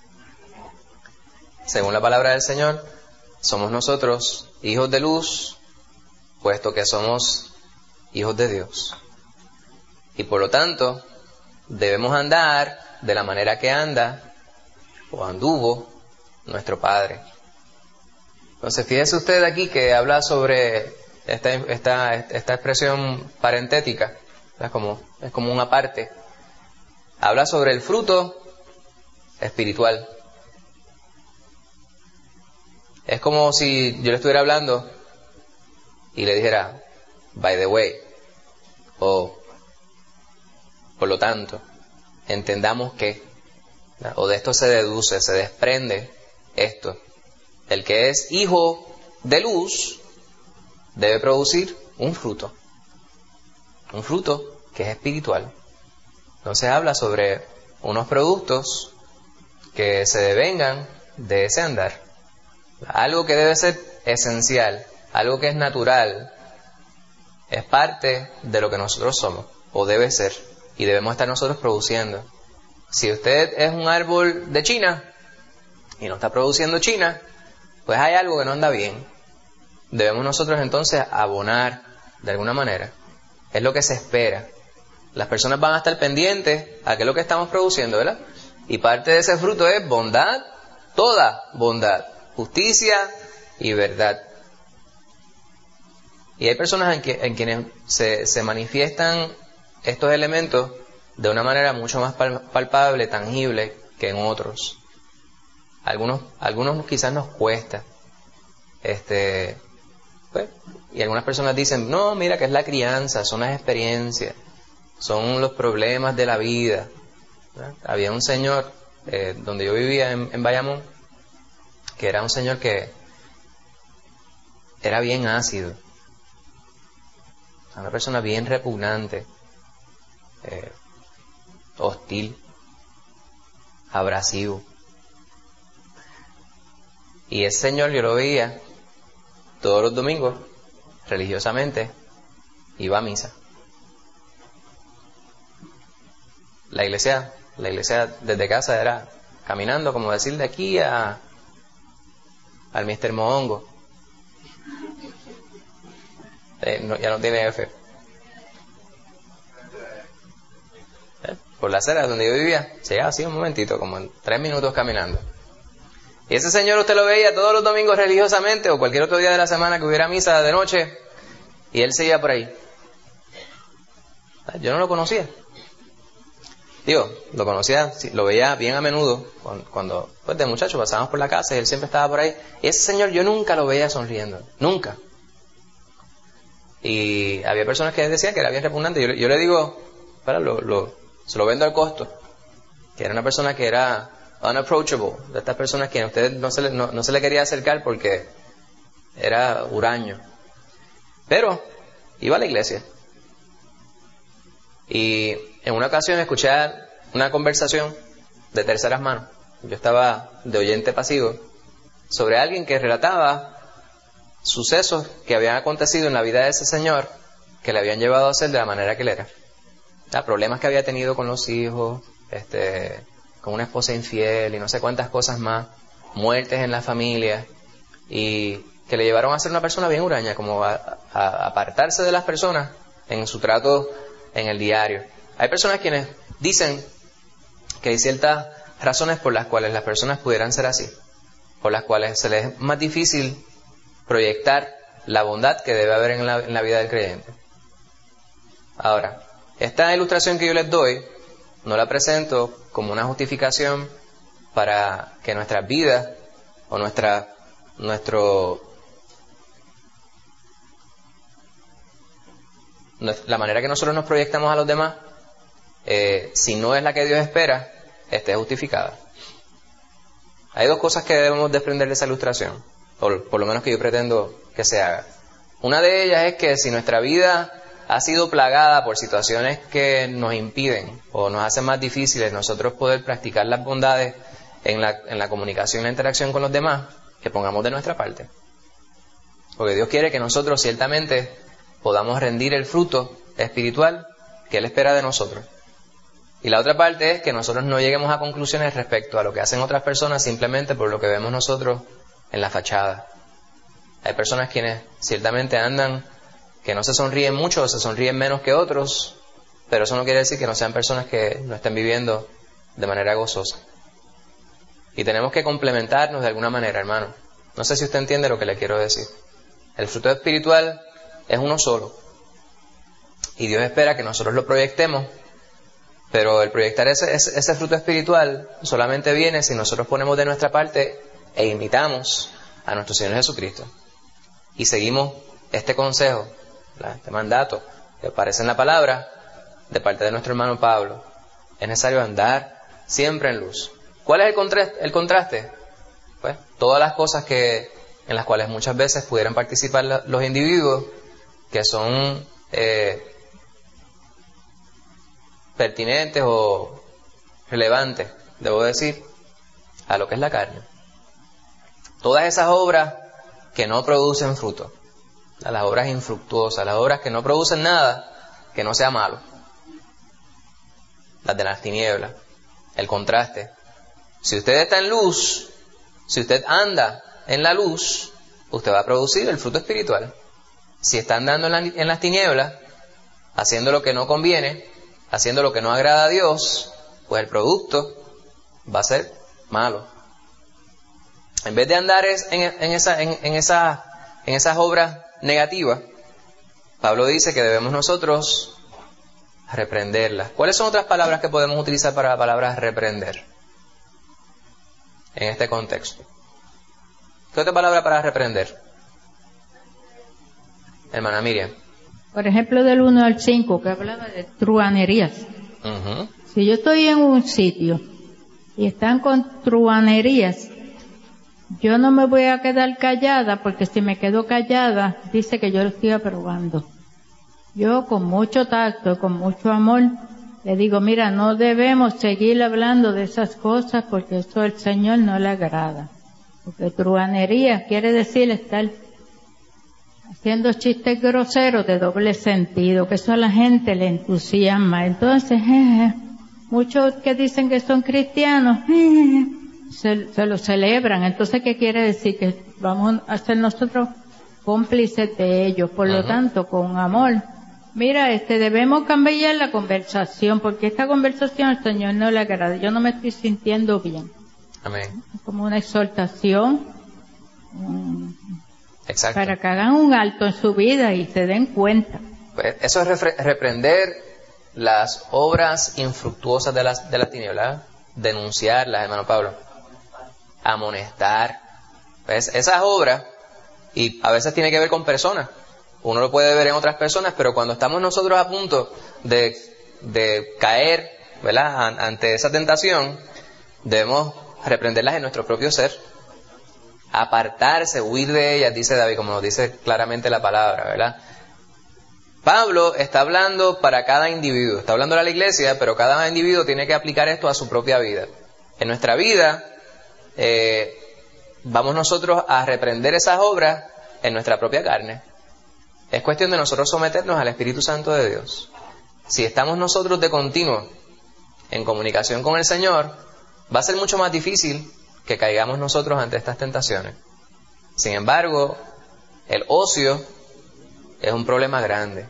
Según la palabra del Señor, somos nosotros hijos de luz, puesto que somos hijos de Dios. Y por lo tanto, debemos andar de la manera que anda o anduvo nuestro Padre. Entonces, fíjese usted aquí que habla sobre esta, esta, esta expresión parentética, es como, es como una parte. Habla sobre el fruto espiritual. Es como si yo le estuviera hablando y le dijera, by the way, o por lo tanto, entendamos que, o de esto se deduce, se desprende esto. El que es hijo de luz debe producir un fruto, un fruto que es espiritual. Entonces habla sobre unos productos que se devengan de ese andar. Algo que debe ser esencial, algo que es natural, es parte de lo que nosotros somos, o debe ser, y debemos estar nosotros produciendo. Si usted es un árbol de China, y no está produciendo China, pues hay algo que no anda bien. Debemos nosotros entonces abonar, de alguna manera. Es lo que se espera. Las personas van a estar pendientes a qué es lo que estamos produciendo, ¿verdad? Y parte de ese fruto es bondad, toda bondad, justicia y verdad. Y hay personas en, que, en quienes se, se manifiestan estos elementos de una manera mucho más palpable, tangible que en otros. Algunos, algunos quizás nos cuesta. Este, pues, y algunas personas dicen, no, mira que es la crianza, son las experiencias, son los problemas de la vida. ¿Verdad? Había un señor eh, donde yo vivía en, en Bayamón, que era un señor que era bien ácido, una persona bien repugnante, eh, hostil, abrasivo. Y ese señor yo lo veía todos los domingos, religiosamente, iba a misa. La iglesia, la iglesia desde casa era caminando, como decir, de aquí a al mister Moongo. Eh, no, ya no tiene F. Eh, por la acera donde yo vivía, llegaba así un momentito, como en tres minutos caminando. Y ese señor usted lo veía todos los domingos religiosamente, o cualquier otro día de la semana que hubiera misa de noche, y él seguía por ahí. Yo no lo conocía. Digo, lo conocía, lo veía bien a menudo, cuando, pues de muchacho pasábamos por la casa y él siempre estaba por ahí. Y ese señor yo nunca lo veía sonriendo, nunca. Y había personas que decían que era bien repugnante. Yo, yo le digo, para, lo, lo, se lo vendo al costo, que era una persona que era unapproachable, de estas personas que a usted no se le, no, no se le quería acercar porque era huraño. Pero iba a la iglesia. Y en una ocasión escuché una conversación de terceras manos. Yo estaba de oyente pasivo sobre alguien que relataba sucesos que habían acontecido en la vida de ese señor que le habían llevado a ser de la manera que él era. ¿Verdad? Problemas que había tenido con los hijos, este, con una esposa infiel y no sé cuántas cosas más, muertes en la familia, y que le llevaron a ser una persona bien huraña, como a, a apartarse de las personas en su trato en el diario. Hay personas quienes dicen que hay ciertas razones por las cuales las personas pudieran ser así, por las cuales se les es más difícil proyectar la bondad que debe haber en la, en la vida del creyente. Ahora, esta ilustración que yo les doy no la presento como una justificación para que nuestras vidas o nuestra nuestro la manera que nosotros nos proyectamos a los demás, eh, si no es la que Dios espera, esté justificada. Hay dos cosas que debemos desprender de esa ilustración, o por lo menos que yo pretendo que se haga. Una de ellas es que si nuestra vida ha sido plagada por situaciones que nos impiden o nos hacen más difíciles nosotros poder practicar las bondades en la, en la comunicación y la interacción con los demás, que pongamos de nuestra parte. Porque Dios quiere que nosotros ciertamente podamos rendir el fruto espiritual que Él espera de nosotros. Y la otra parte es que nosotros no lleguemos a conclusiones respecto a lo que hacen otras personas simplemente por lo que vemos nosotros en la fachada. Hay personas quienes ciertamente andan, que no se sonríen mucho o se sonríen menos que otros, pero eso no quiere decir que no sean personas que no estén viviendo de manera gozosa. Y tenemos que complementarnos de alguna manera, hermano. No sé si usted entiende lo que le quiero decir. El fruto espiritual es uno solo. Y Dios espera que nosotros lo proyectemos, pero el proyectar ese, ese, ese fruto espiritual solamente viene si nosotros ponemos de nuestra parte e imitamos a nuestro Señor Jesucristo. Y seguimos este consejo, este mandato que aparece en la palabra de parte de nuestro hermano Pablo. Es necesario andar siempre en luz. ¿Cuál es el contraste? El contraste? Pues todas las cosas que en las cuales muchas veces pudieran participar los individuos que son eh, pertinentes o relevantes, debo decir, a lo que es la carne. Todas esas obras que no producen fruto, las obras infructuosas, las obras que no producen nada que no sea malo, las de las tinieblas, el contraste. Si usted está en luz, si usted anda en la luz, usted va a producir el fruto espiritual. Si está andando en, la, en las tinieblas, haciendo lo que no conviene, haciendo lo que no agrada a Dios, pues el producto va a ser malo. En vez de andar en, en, esa, en, en, esa, en esas obras negativas, Pablo dice que debemos nosotros reprenderlas. ¿Cuáles son otras palabras que podemos utilizar para la palabra reprender en este contexto? ¿Qué otra palabra para reprender? Hermana Miriam. Por ejemplo, del uno al cinco, que hablaba de truhanerías. Uh-huh. Si yo estoy en un sitio y están con truhanerías, yo no me voy a quedar callada, porque si me quedo callada, dice que yo lo estoy aprobando. Yo, con mucho tacto, con mucho amor, le digo, mira, no debemos seguir hablando de esas cosas porque eso al Señor no le agrada. Porque truhanería quiere decir estar haciendo chistes groseros de doble sentido, que eso a la gente le entusiasma. Entonces, jeje, muchos que dicen que son cristianos, jeje, se, se lo celebran. Entonces, ¿qué quiere decir? Que vamos a ser nosotros cómplices de ellos. Por lo uh-huh. tanto, con amor, mira, este, debemos cambiar la conversación, porque esta conversación al Señor no le agrada. Yo no me estoy sintiendo bien. Amén. Como una exhortación. Um, Exacto. Para que hagan un alto en su vida y se den cuenta. Pues eso es refre- reprender las obras infructuosas de las, de las tinieblas? Denunciarlas, hermano Pablo. Amonestar. ¿Ves? Esas obras, y a veces tiene que ver con personas. Uno lo puede ver en otras personas, pero cuando estamos nosotros a punto de, de caer, ¿verdad?, ante esa tentación, debemos reprenderlas en nuestro propio ser. Apartarse, huir de ellas, dice David, como nos dice claramente la palabra, ¿verdad? Pablo está hablando para cada individuo, está hablando a la iglesia, pero cada individuo tiene que aplicar esto a su propia vida. En nuestra vida, eh, vamos nosotros a reprender esas obras en nuestra propia carne. Es cuestión de nosotros someternos al Espíritu Santo de Dios. Si estamos nosotros de continuo en comunicación con el Señor, va a ser mucho más difícil que caigamos nosotros ante estas tentaciones. Sin embargo, el ocio es un problema grande.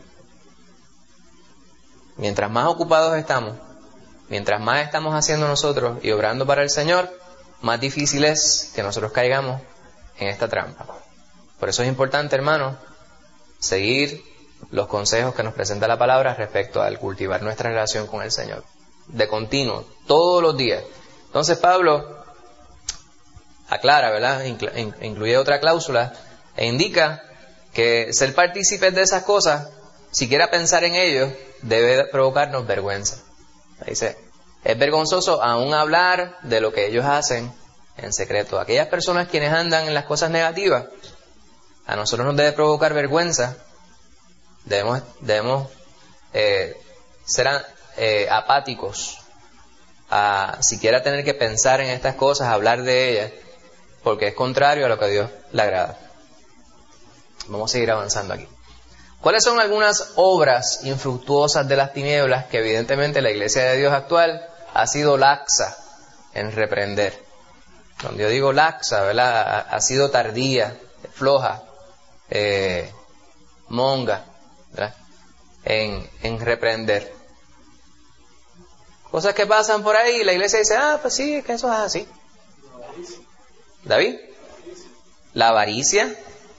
Mientras más ocupados estamos, mientras más estamos haciendo nosotros y obrando para el Señor, más difícil es que nosotros caigamos en esta trampa. Por eso es importante, hermanos, seguir los consejos que nos presenta la palabra respecto al cultivar nuestra relación con el Señor. De continuo, todos los días. Entonces Pablo aclara, ¿verdad? Inclu- incluye otra cláusula e indica que ser partícipes de esas cosas, siquiera pensar en ello, debe provocarnos vergüenza. Dice, es vergonzoso aún hablar de lo que ellos hacen en secreto. Aquellas personas quienes andan en las cosas negativas, a nosotros nos debe provocar vergüenza. Debemos, debemos eh, ser eh, apáticos a siquiera tener que pensar en estas cosas, hablar de ellas, porque es contrario a lo que a Dios le agrada. Vamos a seguir avanzando aquí. ¿Cuáles son algunas obras infructuosas de las tinieblas que evidentemente la Iglesia de Dios actual ha sido laxa en reprender? Cuando yo digo laxa, ¿verdad?, ha, ha sido tardía, floja, eh, monga, ¿verdad?, en, en reprender. Cosas que pasan por ahí y la Iglesia dice, ah, pues sí, es que eso es así. ¿David? La avaricia.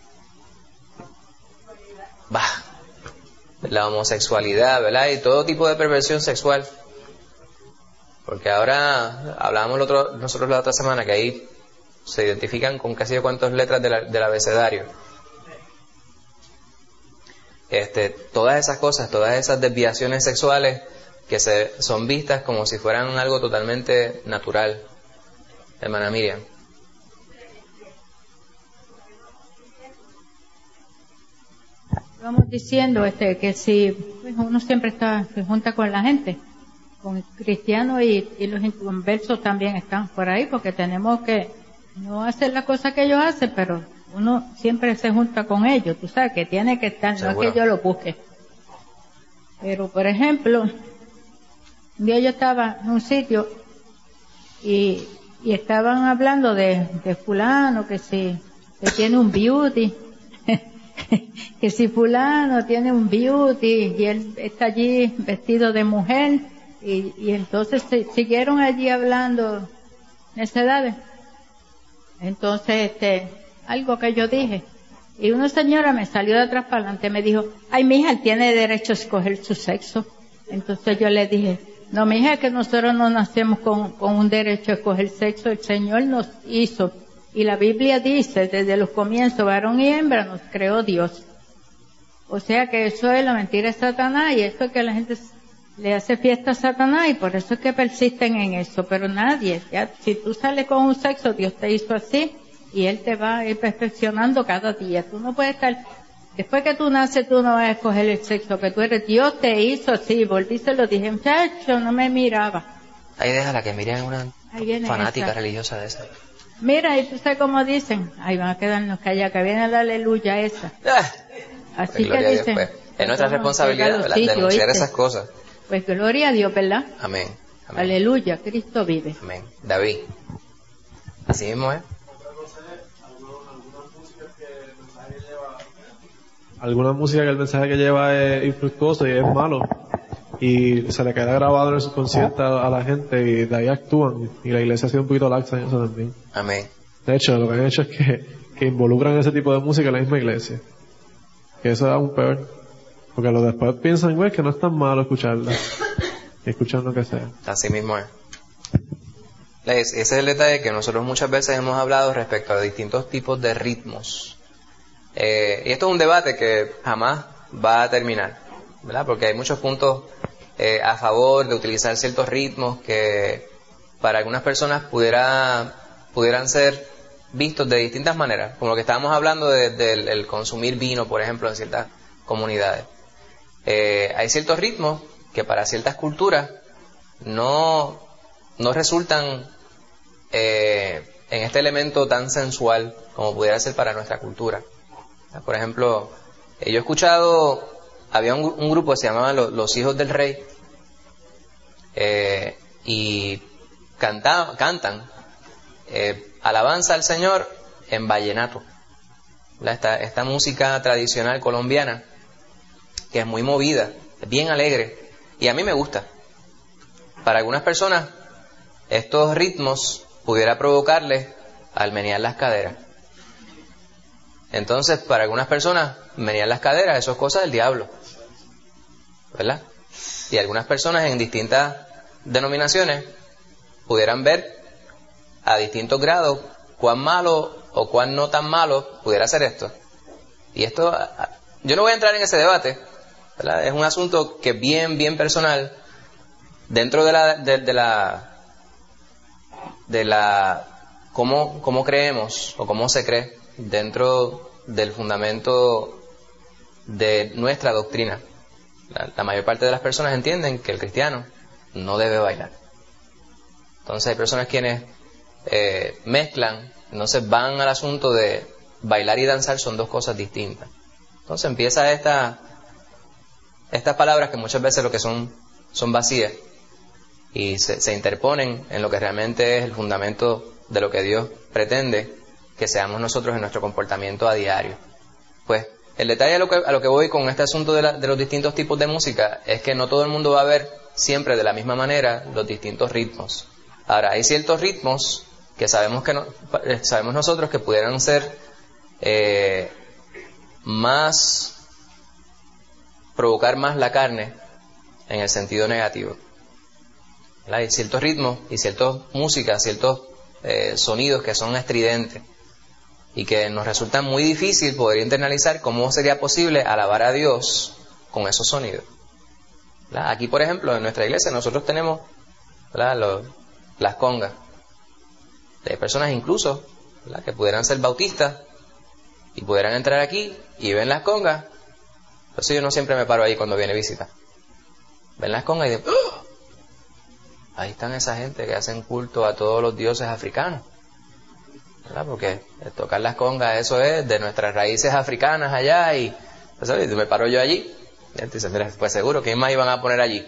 Bah, la homosexualidad, ¿verdad? Y todo tipo de perversión sexual. Porque ahora, hablábamos el otro, nosotros la otra semana, que ahí se identifican con casi cuántas letras de la, del abecedario. Este, todas esas cosas, todas esas desviaciones sexuales que se, son vistas como si fueran algo totalmente natural. Hermana Miriam. Vamos diciendo este que si pues uno siempre está se junta con la gente, con cristianos y, y los inconversos también están por ahí, porque tenemos que no hacer las cosas que ellos hacen, pero uno siempre se junta con ellos, tú sabes que tiene que estar, ¿seguro? No es que yo lo busque. Pero por ejemplo, un día yo estaba en un sitio y, y estaban hablando de, de fulano que si que tiene un beauty. Que si fulano tiene un beauty y él está allí vestido de mujer y, y entonces se, siguieron allí hablando necedades. Entonces este algo que yo dije y una señora me salió de atrás para adelante, me dijo, ay mija, él tiene derecho a escoger su sexo. Entonces yo le dije, no mija, que nosotros no nacemos con, con un derecho a escoger sexo, el Señor nos hizo. Y la Biblia dice, desde los comienzos, varón y hembra nos creó Dios. O sea que eso es la mentira de Satanás, y eso es que la gente le hace fiesta a Satanás, y por eso es que persisten en eso. Pero nadie, ya, si tú sales con un sexo, Dios te hizo así, y Él te va a ir perfeccionando cada día. Tú no puedes estar, después que tú naces, tú no vas a escoger el sexo que tú eres. Dios te hizo así, volví se lo dije, muchacho, no me miraba. Ahí déjala que Miriam es una fanática esa religiosa de esa. Mira, y tú sabes cómo dicen, ahí van a quedarnos callados, que viene la aleluya esa. Ah, así pues que dicen. Pues. Es nuestra responsabilidad, ¿verdad?, sitios, denunciar ¿oíste? Esas cosas. Pues gloria a Dios, ¿verdad? Amén. Amén. Aleluya, Cristo vive. Amén. David. Así mismo es. Alguna música que el mensaje que lleva es infructuoso y es malo. Y se le queda grabado en el subconsciente a, a la gente y de ahí actúan. Y la iglesia ha sido un poquito laxa en eso también. Amén. De hecho, lo que han hecho es que, que involucran ese tipo de música en la misma iglesia. Que eso es aún peor. Porque los después piensan, güey, que no es tan malo escucharla. Y escuchan lo que sea. Así mismo es. Ese es el detalle que nosotros muchas veces hemos hablado respecto a distintos tipos de ritmos. Eh, y esto es un debate que jamás va a terminar, ¿verdad? Porque hay muchos puntos eh, a favor de utilizar ciertos ritmos que para algunas personas pudiera, pudieran ser vistos de distintas maneras, como lo que estábamos hablando del de, de, el consumir vino, por ejemplo, en ciertas comunidades. Eh, hay ciertos ritmos que para ciertas culturas no, no resultan eh, en este elemento tan sensual como pudiera ser para nuestra cultura. Por ejemplo, yo he escuchado, había un, un grupo que se llamaba Los, Los Hijos del Rey, eh, y canta, cantan eh, alabanza al Señor en vallenato. Esta, esta música tradicional colombiana, que es muy movida, es bien alegre, y a mí me gusta. Para algunas personas, estos ritmos pudiera provocarles al menear las caderas. Entonces, para algunas personas, menear las caderas, eso es cosa del diablo, ¿verdad? Y algunas personas en distintas denominaciones pudieran ver a distintos grados cuán malo o cuán no tan malo pudiera ser esto. Y esto, yo no voy a entrar en ese debate, ¿verdad? Es un asunto que es bien, bien personal dentro de la, de, de la, de la, cómo, cómo creemos o cómo se cree dentro del fundamento de nuestra doctrina. La, la mayor parte de las personas entienden que el cristiano no debe bailar. Entonces hay personas quienes eh, mezclan, entonces van al asunto de bailar y danzar, son dos cosas distintas. Entonces empieza esta, estas palabras que muchas veces lo que son, son vacías y se, se interponen en lo que realmente es el fundamento de lo que Dios pretende que seamos nosotros en nuestro comportamiento a diario. Pues el detalle a lo que, a lo que voy con este asunto de, la, de los distintos tipos de música es que no todo el mundo va a ver siempre de la misma manera los distintos ritmos. Ahora, hay ciertos ritmos que sabemos que no, sabemos nosotros que pudieran ser eh, más, provocar más la carne en el sentido negativo. ¿Verdad? Hay ciertos ritmos y ciertas músicas, ciertos eh, sonidos que son estridentes y que nos resulta muy difícil poder internalizar cómo sería posible alabar a Dios con esos sonidos. ¿Verdad? Aquí, por ejemplo, en nuestra iglesia nosotros tenemos, ¿verdad?, Los, las congas. Hay personas incluso, ¿verdad?, que pudieran ser bautistas y pudieran entrar aquí y ven las congas. Por eso yo no siempre me paro ahí cuando viene visita. Ven las congas y dicen, ¡oh! Ahí están esa gente que hacen culto a todos los dioses africanos. ¿Verdad? Porque tocar las congas, eso es de nuestras raíces africanas allá, y ¿sabes? Me paro yo allí y él dice, mira, pues seguro, ¿quién más iban a poner allí?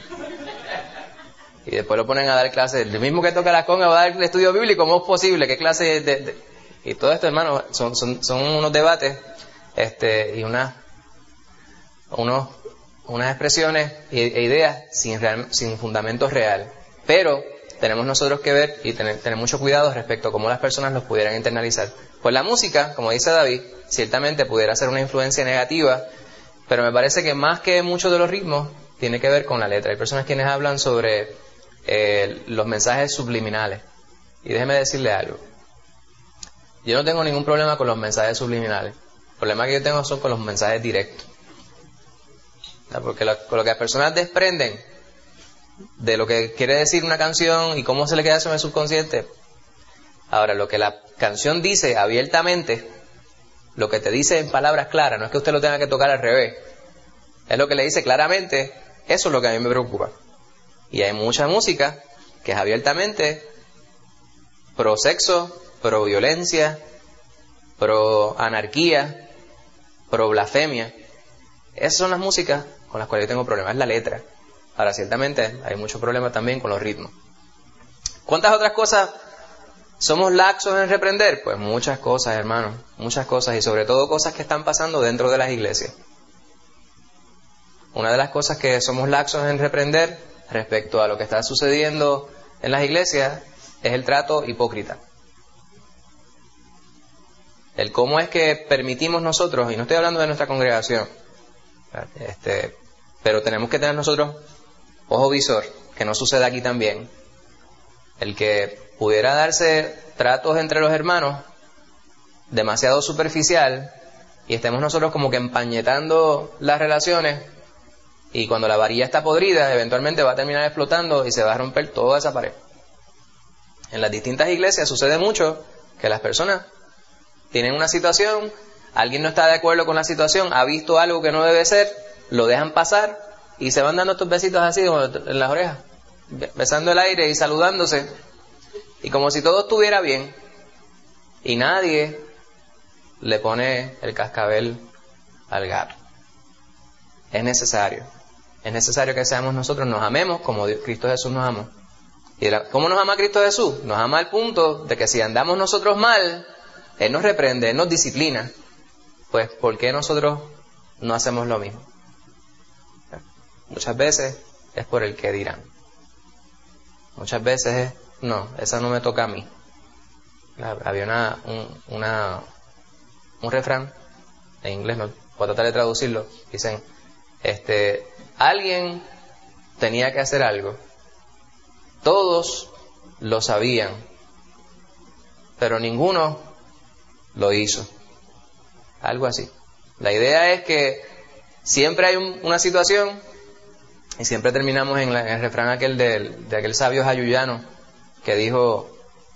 Y después lo ponen a dar clases, el mismo que toca las congas va a dar el estudio bíblico, ¿cómo es posible? ¿Qué clase de...? de... Y todo esto, hermano, son, son, son unos debates este y unas unos, unas expresiones e ideas sin, real, sin fundamento real. Pero tenemos nosotros que ver y tener, tener mucho cuidado respecto a cómo las personas los pudieran internalizar. Pues la música, como dice David, ciertamente pudiera ser una influencia negativa, pero me parece que más que muchos de los ritmos, tiene que ver con la letra. Hay personas quienes hablan sobre eh, los mensajes subliminales. Y déjeme decirle algo. Yo no tengo ningún problema con los mensajes subliminales. El problema que yo tengo son con los mensajes directos. ¿No? Porque lo, con lo que las personas desprenden de lo que quiere decir una canción y cómo se le queda eso en el subconsciente. Ahora, lo que la canción dice abiertamente, lo que te dice en palabras claras, no es que usted lo tenga que tocar al revés, es lo que le dice claramente, eso es lo que a mí me preocupa. Y hay mucha música que es abiertamente pro sexo, pro violencia, pro anarquía, pro blasfemia. Esas son las músicas con las cuales yo tengo problemas, es la letra. Ahora, ciertamente hay mucho problema también con los ritmos. ¿Cuántas otras cosas somos laxos en reprender? Pues muchas cosas, hermanos, muchas cosas, y sobre todo cosas que están pasando dentro de las iglesias. Una de las cosas que somos laxos en reprender respecto a lo que está sucediendo en las iglesias es el trato hipócrita. El cómo es que permitimos nosotros, y no estoy hablando de nuestra congregación, Este, pero tenemos que tener nosotros ojo visor, que no suceda aquí también. El que pudiera darse tratos entre los hermanos demasiado superficial y estemos nosotros como que empañetando las relaciones, y cuando la varilla está podrida eventualmente va a terminar explotando y se va a romper toda esa pared. En las distintas iglesias sucede mucho que las personas tienen una situación, alguien no está de acuerdo con la situación, ha visto algo que no debe ser, lo dejan pasar y se van dando estos besitos así como en las orejas, besando el aire y saludándose, y como si todo estuviera bien, y nadie le pone el cascabel al gato. Es necesario, es necesario que seamos nosotros, nos amemos como Dios, Cristo Jesús nos amó. ¿Y la, cómo nos ama Cristo Jesús? Nos ama al punto de que si andamos nosotros mal, Él nos reprende, Él nos disciplina. Pues, ¿por qué nosotros no hacemos lo mismo? Muchas veces es por el que dirán. Muchas veces es, no, esa no me toca a mí. Había una, un, una, un refrán, en inglés, no voy a tratar de traducirlo, dicen, este, alguien tenía que hacer algo. Todos lo sabían, pero ninguno lo hizo. Algo así. La idea es que siempre hay un, una situación, y siempre terminamos en, la, en el refrán aquel de, de aquel sabio jayuyano que dijo,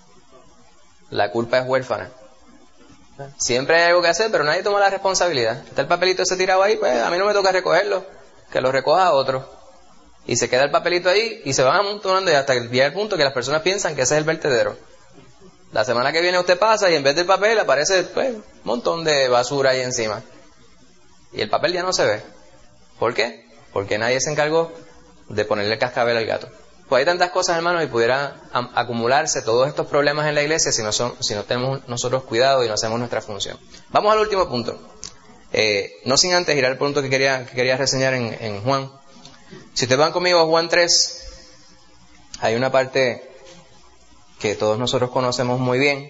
la culpa es huérfana. Siempre hay algo que hacer, pero nadie toma la responsabilidad. Está el papelito ese tirado ahí, pues a mí no me toca recogerlo, que lo recoja otro. Y se queda el papelito ahí y se van amontonando y hasta que llega el punto que las personas piensan que ese es el vertedero. La semana que viene usted pasa y en vez del papel aparece pues, un montón de basura ahí encima. Y el papel ya no se ve. ¿Por qué? Porque nadie se encargó de ponerle el cascabel al gato. Pues hay tantas cosas, hermanos, y pudiera acumularse todos estos problemas en la iglesia si no, son, si no tenemos nosotros cuidado y no hacemos nuestra función. Vamos al último punto. Eh, no sin antes ir al punto que quería, que quería reseñar en, en Juan. Si ustedes van conmigo a Juan tres, hay una parte que todos nosotros conocemos muy bien.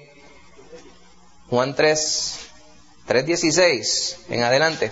Juan tres, tres dieciséis en adelante.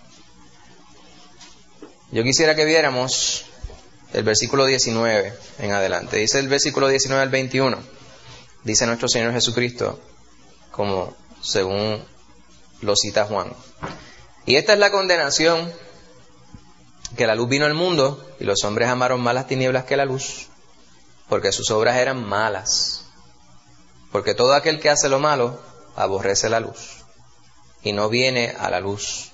Yo quisiera que viéramos el versículo diecinueve en adelante. Dice el versículo diecinueve al veintiuno. Dice nuestro Señor Jesucristo, como según lo cita Juan. Y esta es la condenación, que la luz vino al mundo, y los hombres amaron más las tinieblas que la luz, porque sus obras eran malas. Porque todo aquel que hace lo malo, aborrece la luz, y no viene a la luz,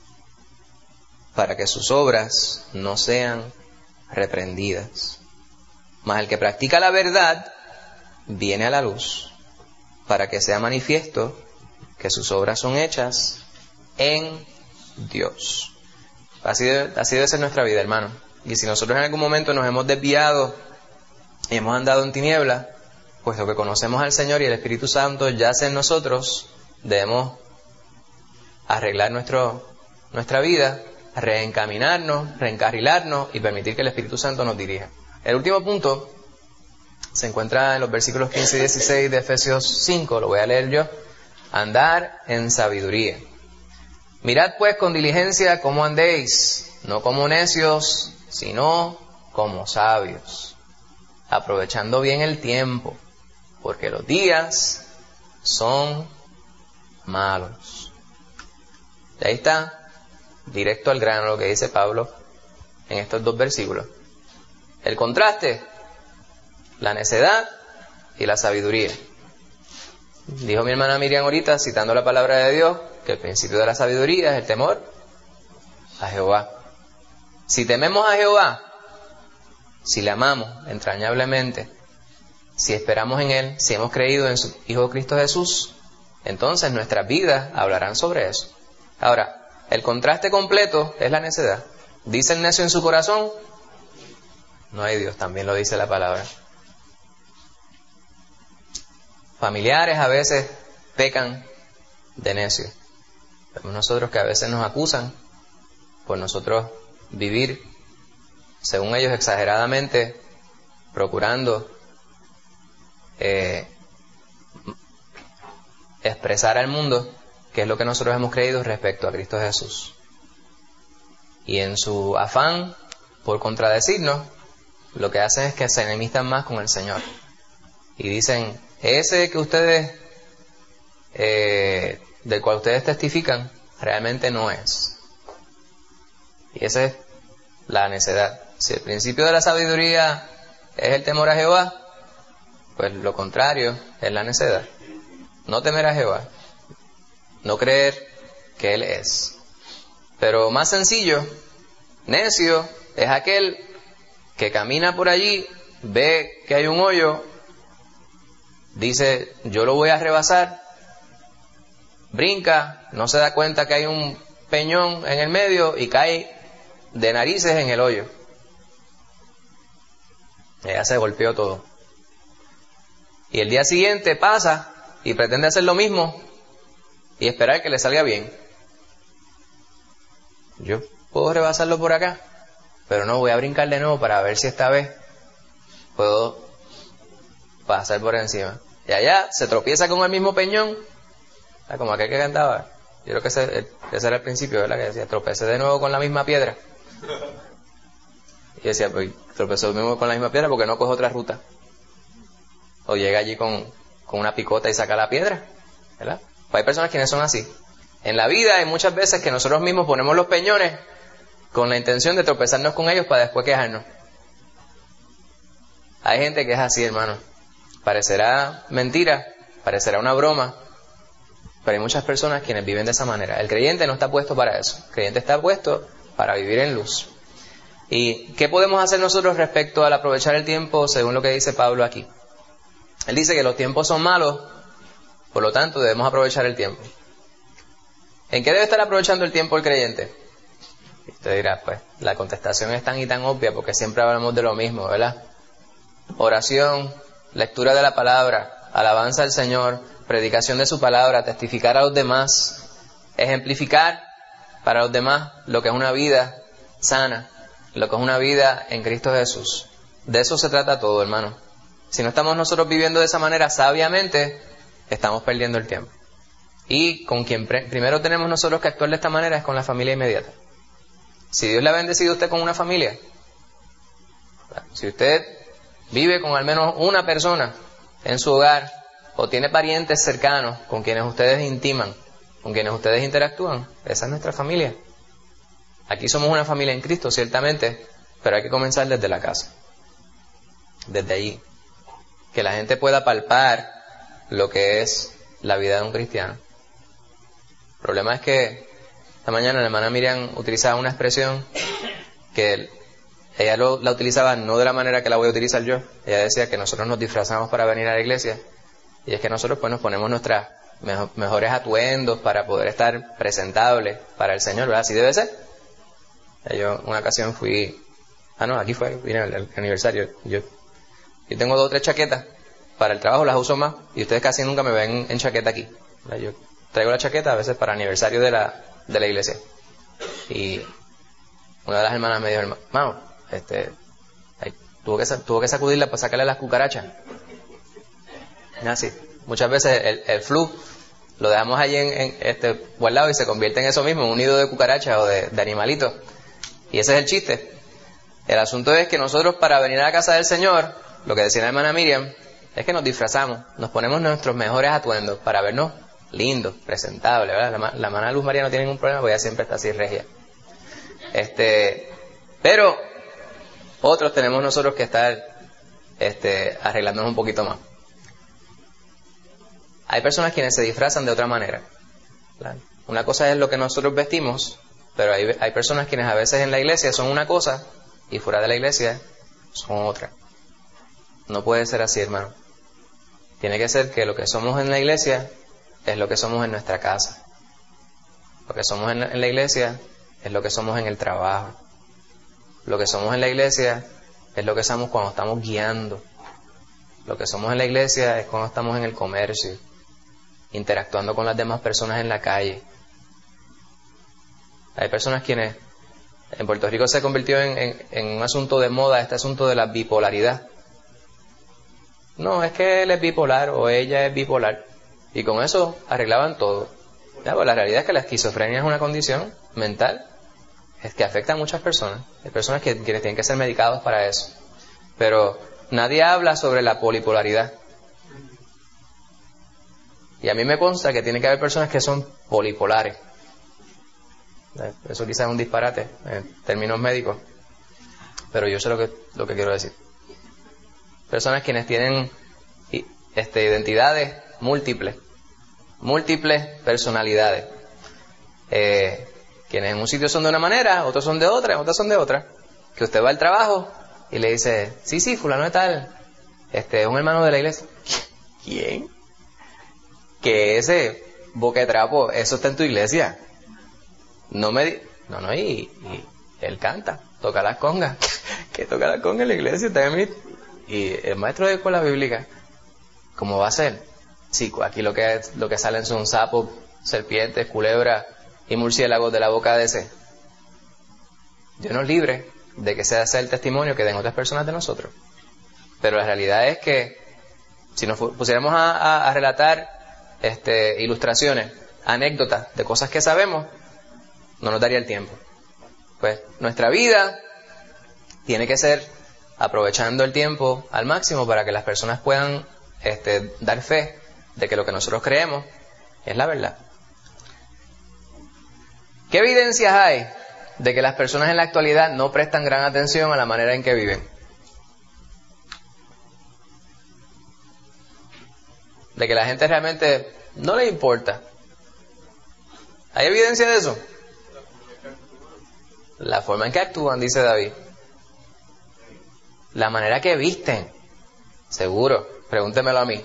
para que sus obras no sean reprendidas. Mas el que practica la verdad, viene a la luz, para que sea manifiesto que sus obras son hechas en Dios. Así debe, así debe ser nuestra vida, hermano. Y si nosotros en algún momento nos hemos desviado y hemos andado en tinieblas, puesto que conocemos al Señor y el Espíritu Santo yace en nosotros, debemos arreglar nuestro, nuestra vida, reencaminarnos, reencarrilarnos y permitir que el Espíritu Santo nos dirija. El último punto se encuentra en los versículos quince y dieciséis de Efesios cinco, lo voy a leer yo. Andar en sabiduría. Mirad pues con diligencia cómo andéis, no como necios, sino como sabios, aprovechando bien el tiempo, porque los días son malos. Y ahí está, directo al grano lo que dice Pablo en estos dos versículos. El contraste, la necedad y la sabiduría. Dijo mi hermana Miriam ahorita, citando la palabra de Dios, que el principio de la sabiduría es el temor a Jehová. Si tememos a Jehová, si le amamos entrañablemente, si esperamos en Él, si hemos creído en su Hijo Cristo Jesús, entonces nuestras vidas hablarán sobre eso. Ahora, el contraste completo es la necedad. Dice el necio en su corazón, no hay Dios, también lo dice la palabra. Familiares a veces pecan de necio. Vemos nosotros que a veces nos acusan por nosotros vivir, según ellos, exageradamente, procurando eh, expresar al mundo qué es lo que nosotros hemos creído respecto a Cristo Jesús. Y en su afán por contradecirnos, lo que hacen es que se enemistan más con el Señor. Y dicen, ese que ustedes, eh, del cual ustedes testifican, realmente no es. Y esa es la necedad. Si el principio de la sabiduría es el temor a Jehová, pues lo contrario es la necedad. No temer a Jehová, no creer que Él es. Pero más sencillo, necio, es aquel que camina por allí, ve que hay un hoyo, dice, yo lo voy a rebasar, brinca, no se da cuenta que hay un peñón en el medio y cae de narices en el hoyo. Ella se golpeó todo. Y el día siguiente pasa y pretende hacer lo mismo y esperar que le salga bien. Yo puedo rebasarlo por acá, pero no, voy a brincar de nuevo para ver si esta vez puedo pasar por encima. Y allá se tropieza con el mismo peñón, como aquel que cantaba. Yo creo que ese, ese era el principio, ¿verdad? Que decía, tropecé de nuevo con la misma piedra. Y decía, pues tropezó de nuevo con la misma piedra porque no coge otra ruta. O llega allí con, con una picota y saca la piedra, ¿verdad? Pues hay personas quienes son así. En la vida hay muchas veces que nosotros mismos ponemos los peñones con la intención de tropezarnos con ellos para después quejarnos. Hay gente que es así, hermano. Parecerá mentira, parecerá una broma, pero hay muchas personas quienes viven de esa manera. El creyente no está puesto para eso. El creyente está puesto para vivir en luz. ¿Y qué podemos hacer nosotros respecto al aprovechar el tiempo según lo que dice Pablo aquí? Él dice que los tiempos son malos, por lo tanto debemos aprovechar el tiempo. ¿En qué debe estar aprovechando el tiempo el creyente? Y usted dirá, pues, la contestación es tan y tan obvia porque siempre hablamos de lo mismo, ¿verdad? Oración, lectura de la palabra, alabanza al Señor, predicación de su palabra, testificar a los demás, ejemplificar para los demás lo que es una vida sana, lo que es una vida en Cristo Jesús. De eso se trata todo, hermano. Si no estamos nosotros viviendo de esa manera sabiamente, estamos perdiendo el tiempo. Y con quien pre- primero tenemos nosotros que actuar de esta manera es con la familia inmediata. Si Dios le ha bendecido a usted con una familia, si usted vive con al menos una persona en su hogar, o tiene parientes cercanos con quienes ustedes intiman, con quienes ustedes interactúan, esa es nuestra familia. Aquí somos una familia en Cristo, ciertamente, pero hay que comenzar desde la casa. Desde allí. Que la gente pueda palpar lo que es la vida de un cristiano. El problema es que esta mañana la hermana Miriam utilizaba una expresión que ella lo, la utilizaba no de la manera que la voy a utilizar yo. Ella decía que nosotros nos disfrazamos para venir a la iglesia. Y es que nosotros pues nos ponemos nuestros mejor, mejores atuendos para poder estar presentables para el Señor, ¿verdad? Así debe ser. Yo una ocasión fui... Ah, no, aquí fue, vine el, el aniversario. Yo, yo tengo dos o tres chaquetas. Para el trabajo las uso más. Y ustedes casi nunca me ven en chaqueta aquí, ¿verdad? Yo traigo la chaqueta a veces para aniversario de la, de la iglesia. Y una de las hermanas me dijo, hermano, este, ay, tuvo, que, tuvo que sacudirla para sacarle las cucarachas. Así. Muchas veces el, el flu lo dejamos allí en, en este guardado y se convierte en eso mismo, en un nido de cucarachas o de, de animalitos. Y ese es el chiste. El asunto es que nosotros para venir a la casa del Señor, lo que decía la hermana Miriam, es que nos disfrazamos, nos ponemos nuestros mejores atuendos para vernos lindos, presentables, ¿verdad? La, la hermana Luz María no tiene ningún problema porque ella siempre está así regia. Este, pero otros tenemos nosotros que estar este, arreglándonos un poquito más. Hay personas quienes se disfrazan de otra manera, ¿verdad? Una cosa es lo que nosotros vestimos, pero hay, hay personas quienes a veces en la iglesia son una cosa y fuera de la iglesia son otra. No puede ser así, hermano. Tiene que ser que lo que somos en la iglesia es lo que somos en nuestra casa. Lo que somos en la, en la iglesia es lo que somos en el trabajo. Lo que somos en la iglesia es lo que somos cuando estamos guiando. Lo que somos en la iglesia es cuando estamos en el comercio, interactuando con las demás personas en la calle. Hay personas quienes en Puerto Rico se convirtió en, en, en un asunto de moda, este asunto de la bipolaridad. No, es que él es bipolar o ella es bipolar. Y con eso arreglaban todo. Ya, pues la realidad es que la esquizofrenia es una condición mental es que afecta a muchas personas. Hay personas que, que tienen que ser medicados para eso. Pero nadie habla sobre la polipolaridad. Y a mí me consta que tiene que haber personas que son polipolares. Eso quizás es un disparate en términos médicos, pero yo sé lo que, lo que quiero decir. Personas quienes tienen este, identidades múltiples, múltiples personalidades. Eh, quienes en un sitio son de una manera, otros son de otra, otros son de otra. Que usted va al trabajo y le dice, sí, sí, fulano de tal, este es un hermano de la iglesia. ¿Quién? Que ese boca de trapo, eso está en tu iglesia. No me di... No, no, y, y él canta, toca las congas. Que toca las congas en la iglesia también. Y el maestro de escuela bíblica, ¿cómo va a ser? Sí, aquí lo que, lo que salen son sapos, serpientes, culebras y murciélagos de la boca de ese. Dios nos libre de que sea ese el testimonio que den otras personas de nosotros. Pero la realidad es que si nos pusiéramos a, a, a relatar este, ilustraciones, anécdotas de cosas que sabemos, no nos daría el tiempo. Pues nuestra vida tiene que ser aprovechando el tiempo al máximo para que las personas puedan este, dar fe de que lo que nosotros creemos es la verdad. ¿Qué evidencias hay de que las personas en la actualidad no prestan gran atención a la manera en que viven? De que la gente realmente no le importa. ¿Hay evidencia de eso? La forma en que actúan, dice David. La manera que visten. Seguro, pregúntemelo a mí.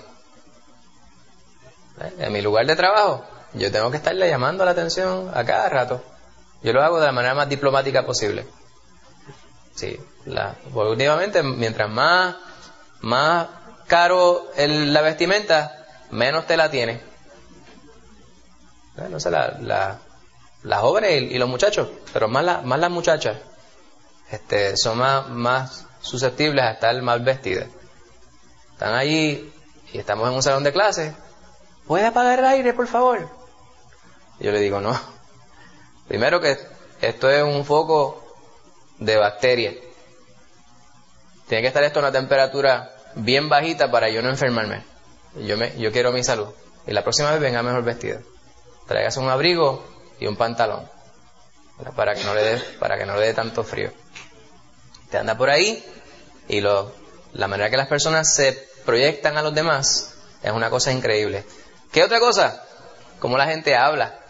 ¿Eh? En mi lugar de trabajo, yo tengo que estarle llamando la atención a cada rato. Yo lo hago de la manera más diplomática posible. Sí, la, porque últimamente, mientras más, más caro el, la vestimenta, menos te la tiene. ¿Eh? No sé, la... la las jóvenes y, y los muchachos, pero más, la, más las muchachas este, son más, más susceptibles a estar mal vestidas. Están allí y estamos en un salón de clase. ¿Puede apagar el aire, por favor? Y yo le digo, no. Primero que esto es un foco de bacterias. Tiene que estar esto a una temperatura bien bajita para yo no enfermarme. Yo, me, yo quiero mi salud. Y la próxima vez venga mejor vestida. Tráigase un abrigo y un pantalón para que no le dé para que no le dé tanto frío. Te anda por ahí y lo, la manera que las personas se proyectan a los demás es una cosa increíble. ¿Qué otra cosa? Cómo la gente habla.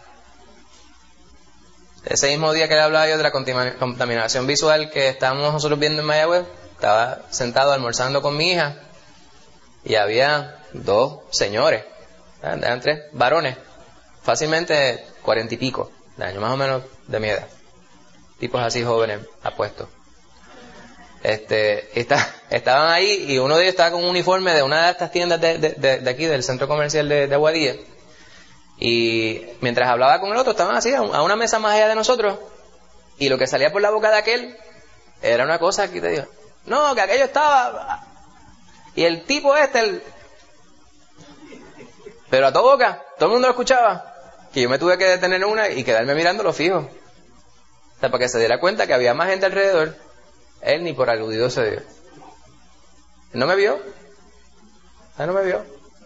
Ese mismo día que le hablaba yo de la contaminación visual que estábamos nosotros viendo en Mayagüez, estaba sentado almorzando con mi hija y había dos señores, eran tres varones, fácilmente cuarenta y pico de años, más o menos de mi edad, tipos así jóvenes, apuestos. Este, está, estaban ahí y uno de ellos estaba con un uniforme de una de estas tiendas de, de, de, de aquí, del centro comercial de, de Aguadilla, y mientras hablaba con el otro estaban así, a una mesa más allá de nosotros, y lo que salía por la boca de aquel era una cosa que te digo, no, que aquello estaba, y el tipo este, el... pero a toda boca, todo el mundo lo escuchaba, que yo me tuve que detener una y quedarme mirándolo fijo, o sea, para que se diera cuenta que había más gente alrededor. Él ni por aludido se dio. ¿No me vio? ¿Ah, no me vio?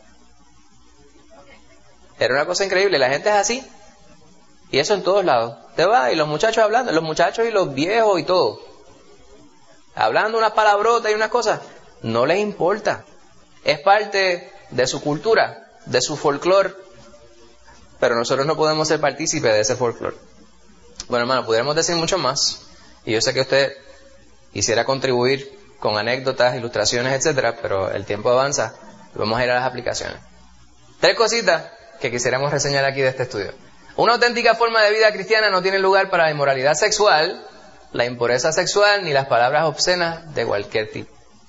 Era una cosa increíble. La gente es así. Y eso en todos lados. Te va y los muchachos hablando. Los muchachos y los viejos y todo. Hablando unas palabrotas y unas cosas. No les importa. Es parte de su cultura, de su folclore. Pero nosotros no podemos ser partícipes de ese folclore. Bueno, hermano, pudiéramos decir mucho más. Y yo sé que usted quisiera contribuir con anécdotas, ilustraciones, etcétera, pero el tiempo avanza y vamos a ir a las aplicaciones. Tres cositas que quisiéramos reseñar aquí de este estudio. Una auténtica forma de vida cristiana no tiene lugar para la inmoralidad sexual, la impureza sexual, ni las palabras obscenas de cualquier tipo.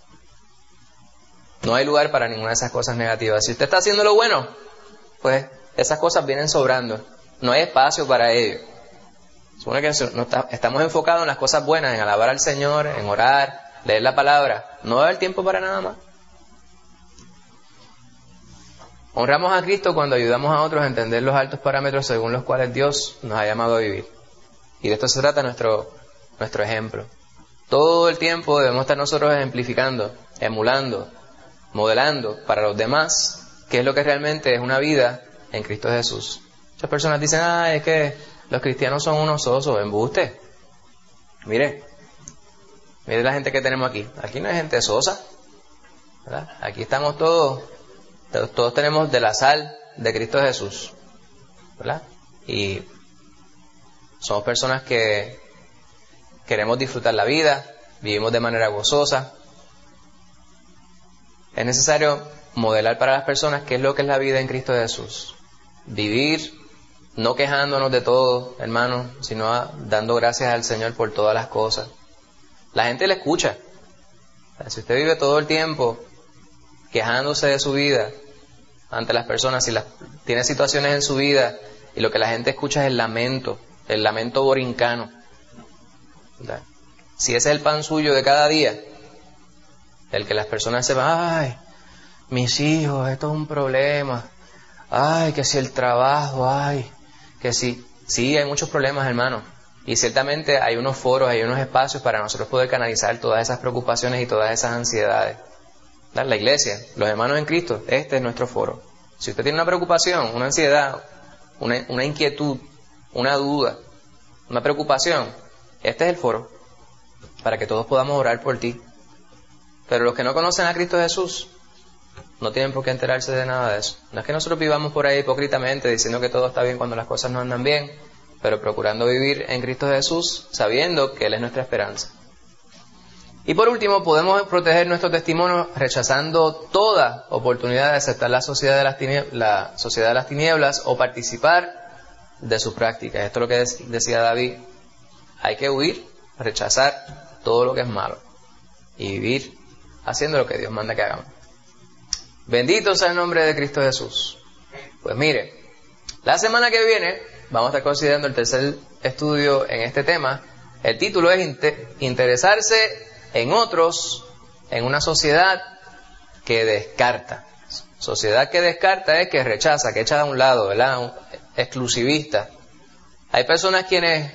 No hay lugar para ninguna de esas cosas negativas. Si usted está haciendo lo bueno, pues esas cosas vienen sobrando. No hay espacio para ello. Supone que estamos enfocados en las cosas buenas, en alabar al Señor, en orar, leer la palabra. No va a haber tiempo para nada más. Honramos a Cristo cuando ayudamos a otros a entender los altos parámetros según los cuales Dios nos ha llamado a vivir. Y de esto se trata nuestro, nuestro ejemplo. Todo el tiempo debemos estar nosotros ejemplificando, emulando, modelando para los demás qué es lo que realmente es una vida en Cristo Jesús. Muchas personas dicen, ah, es que los cristianos son unos osos, embuste. Mire, mire la gente que tenemos aquí. Aquí no hay gente sosa, ¿verdad? Aquí estamos todos, todos tenemos de la sal de Cristo Jesús, ¿verdad? Y somos personas que queremos disfrutar la vida, vivimos de manera gozosa. Es necesario modelar para las personas qué es lo que es la vida en Cristo Jesús. Vivir no quejándonos de todo, hermanos, sino a, dando gracias al Señor por todas las cosas. La gente le escucha. Si usted vive todo el tiempo quejándose de su vida ante las personas, si las, tiene situaciones en su vida y lo que la gente escucha es el lamento, el lamento borincano, ¿verdad? Si ese es el pan suyo de cada día, el que las personas se van, ay, mis hijos, esto es un problema, ay, que si el trabajo, ay, que si, sí, hay muchos problemas, hermano, y ciertamente hay unos foros, hay unos espacios para nosotros poder canalizar todas esas preocupaciones y todas esas ansiedades. ¿Verdad? La iglesia, los hermanos en Cristo, este es nuestro foro. Si usted tiene una preocupación, una ansiedad, una, una inquietud, una duda, una preocupación, este es el foro para que todos podamos orar por ti. Pero los que no conocen a Cristo Jesús no tienen por qué enterarse de nada de eso. No es que nosotros vivamos por ahí hipócritamente diciendo que todo está bien cuando las cosas no andan bien, pero procurando vivir en Cristo Jesús sabiendo que Él es nuestra esperanza. Y por último, podemos proteger nuestro testimonio rechazando toda oportunidad de aceptar la sociedad de las tinieblas, la sociedad de las tinieblas o participar de sus prácticas. Esto es lo que decía David. Hay que huir, rechazar todo lo que es malo y vivir haciendo lo que Dios manda que hagamos. Bendito sea el nombre de Cristo Jesús. Pues mire, la semana que viene vamos a estar considerando el tercer estudio en este tema. El título es Inter- Interesarse en otros en una sociedad que descarta. Sociedad que descarta es que rechaza, que echa a un lado, ¿verdad? Un exclusivista. Hay personas quienes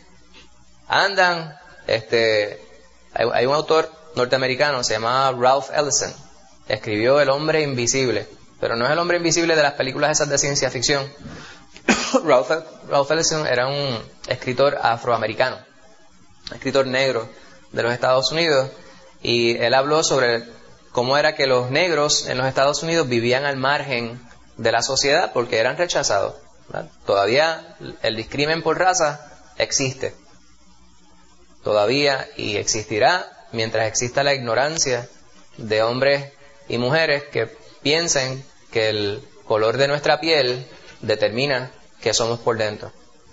andan, este, hay, hay un autor norteamericano, se llama Ralph Ellison, escribió El hombre invisible, pero no es el hombre invisible de las películas esas de ciencia ficción. Ralph, Ralph Ellison era un escritor afroamericano, un escritor negro de los Estados Unidos, y él habló sobre cómo era que los negros en los Estados Unidos vivían al margen de la sociedad porque eran rechazados, ¿verdad? Todavía el discrimen por raza existe, todavía, y existirá mientras exista la ignorancia de hombres y mujeres que piensen que el color de nuestra piel determina que somos por dentro.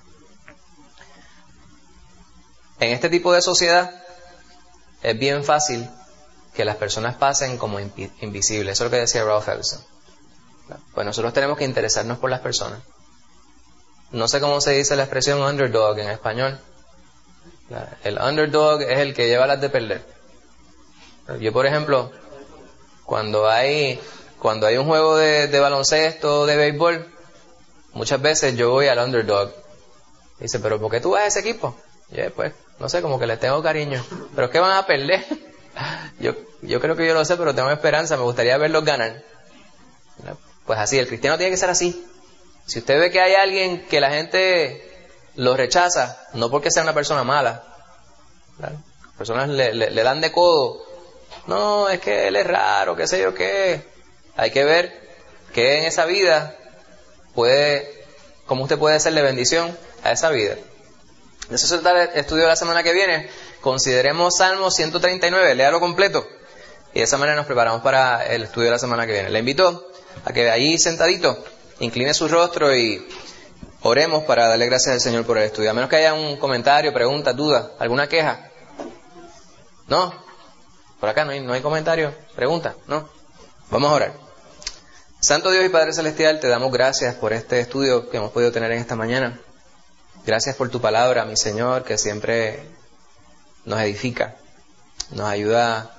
En este tipo de sociedad es bien fácil que las personas pasen como invisibles. Eso es lo que decía Ralph Ellison. Pues nosotros tenemos que interesarnos por las personas. No sé cómo se dice la expresión underdog en español. El underdog es el que lleva las de perder. Yo, por ejemplo, cuando hay cuando hay un juego de, de baloncesto o de béisbol, muchas veces yo voy al underdog. Dice, ¿pero por qué tú vas a ese equipo? Y yo, pues, no sé, como que les tengo cariño. ¿Pero es que van a perder? yo, yo creo que yo lo sé, pero tengo esperanza. Me gustaría verlos ganar. Pues así, el cristiano tiene que ser así. Si usted ve que hay alguien que la gente lo rechaza, no porque sea una persona mala, ¿verdad? Las personas le, le, le dan de codo. No, es que él es raro, qué sé yo qué. Hay que ver que en esa vida puede, cómo usted puede hacerle bendición a esa vida. De eso se trata el estudio de la semana que viene. Consideremos Salmo ciento treinta y nueve, léalo completo. Y de esa manera nos preparamos para el estudio de la semana que viene. Le invito a que allí sentadito incline su rostro y oremos para darle gracias al Señor por el estudio. A menos que haya un comentario, pregunta, duda, alguna queja. ¿No? Por acá no hay, no hay comentario, pregunta, ¿no? Vamos a orar. Santo Dios y Padre Celestial, te damos gracias por este estudio que hemos podido tener en esta mañana. Gracias por tu palabra, mi Señor, que siempre nos edifica, nos ayuda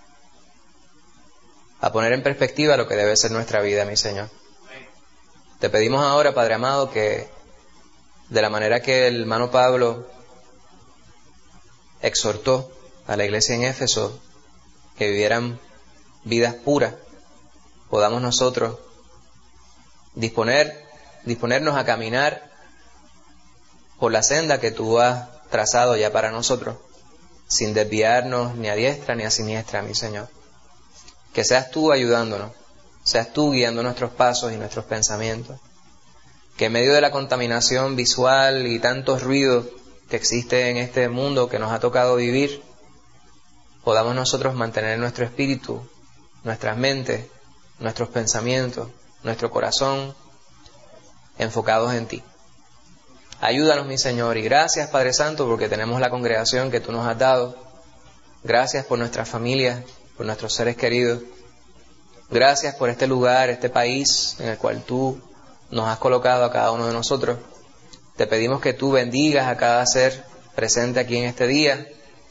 a poner en perspectiva lo que debe ser nuestra vida, mi Señor. Te pedimos ahora, Padre amado, que de la manera que el hermano Pablo exhortó a la iglesia en Éfeso que vivieran vidas puras, podamos nosotros disponer, disponernos a caminar por la senda que tú has trazado ya para nosotros, sin desviarnos ni a diestra ni a siniestra, mi Señor. Que seas tú ayudándonos, seas tú guiando nuestros pasos y nuestros pensamientos. Que en medio de la contaminación visual y tantos ruidos que existe en este mundo que nos ha tocado vivir, podamos nosotros mantener nuestro espíritu, nuestras mentes, nuestros pensamientos, nuestro corazón enfocados en ti. Ayúdanos, mi Señor, y gracias, Padre Santo, porque tenemos la congregación que tú nos has dado. Gracias por nuestras familias, por nuestros seres queridos. Gracias por este lugar, este país en el cual tú nos has colocado a cada uno de nosotros. Te pedimos que tú bendigas a cada ser presente aquí en este día,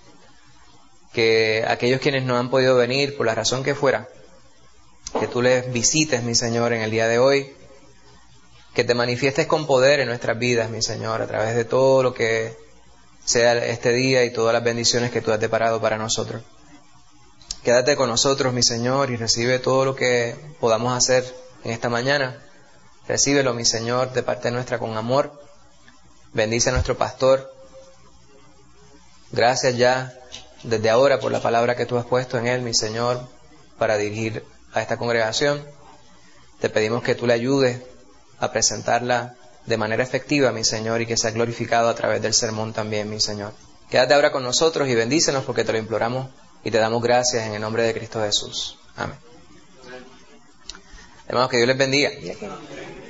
que aquellos quienes no han podido venir por la razón que fuera, que tú les visites, mi Señor, en el día de hoy, que te manifiestes con poder en nuestras vidas, mi Señor, a través de todo lo que sea este día y todas las bendiciones que tú has deparado para nosotros. Quédate con nosotros, mi Señor, y recibe todo lo que podamos hacer en esta mañana. Recíbelo, mi Señor, de parte nuestra con amor. Bendice a nuestro pastor. Gracias ya desde ahora por la palabra que tú has puesto en él, mi Señor, para dirigir a esta congregación. Te pedimos que tú le ayudes a presentarla de manera efectiva, mi Señor, y que sea glorificado a través del sermón también, mi Señor. Quédate ahora con nosotros y bendícenos porque te lo imploramos y te damos gracias en el nombre de Cristo Jesús. Amén. Hermanos, que Dios les bendiga.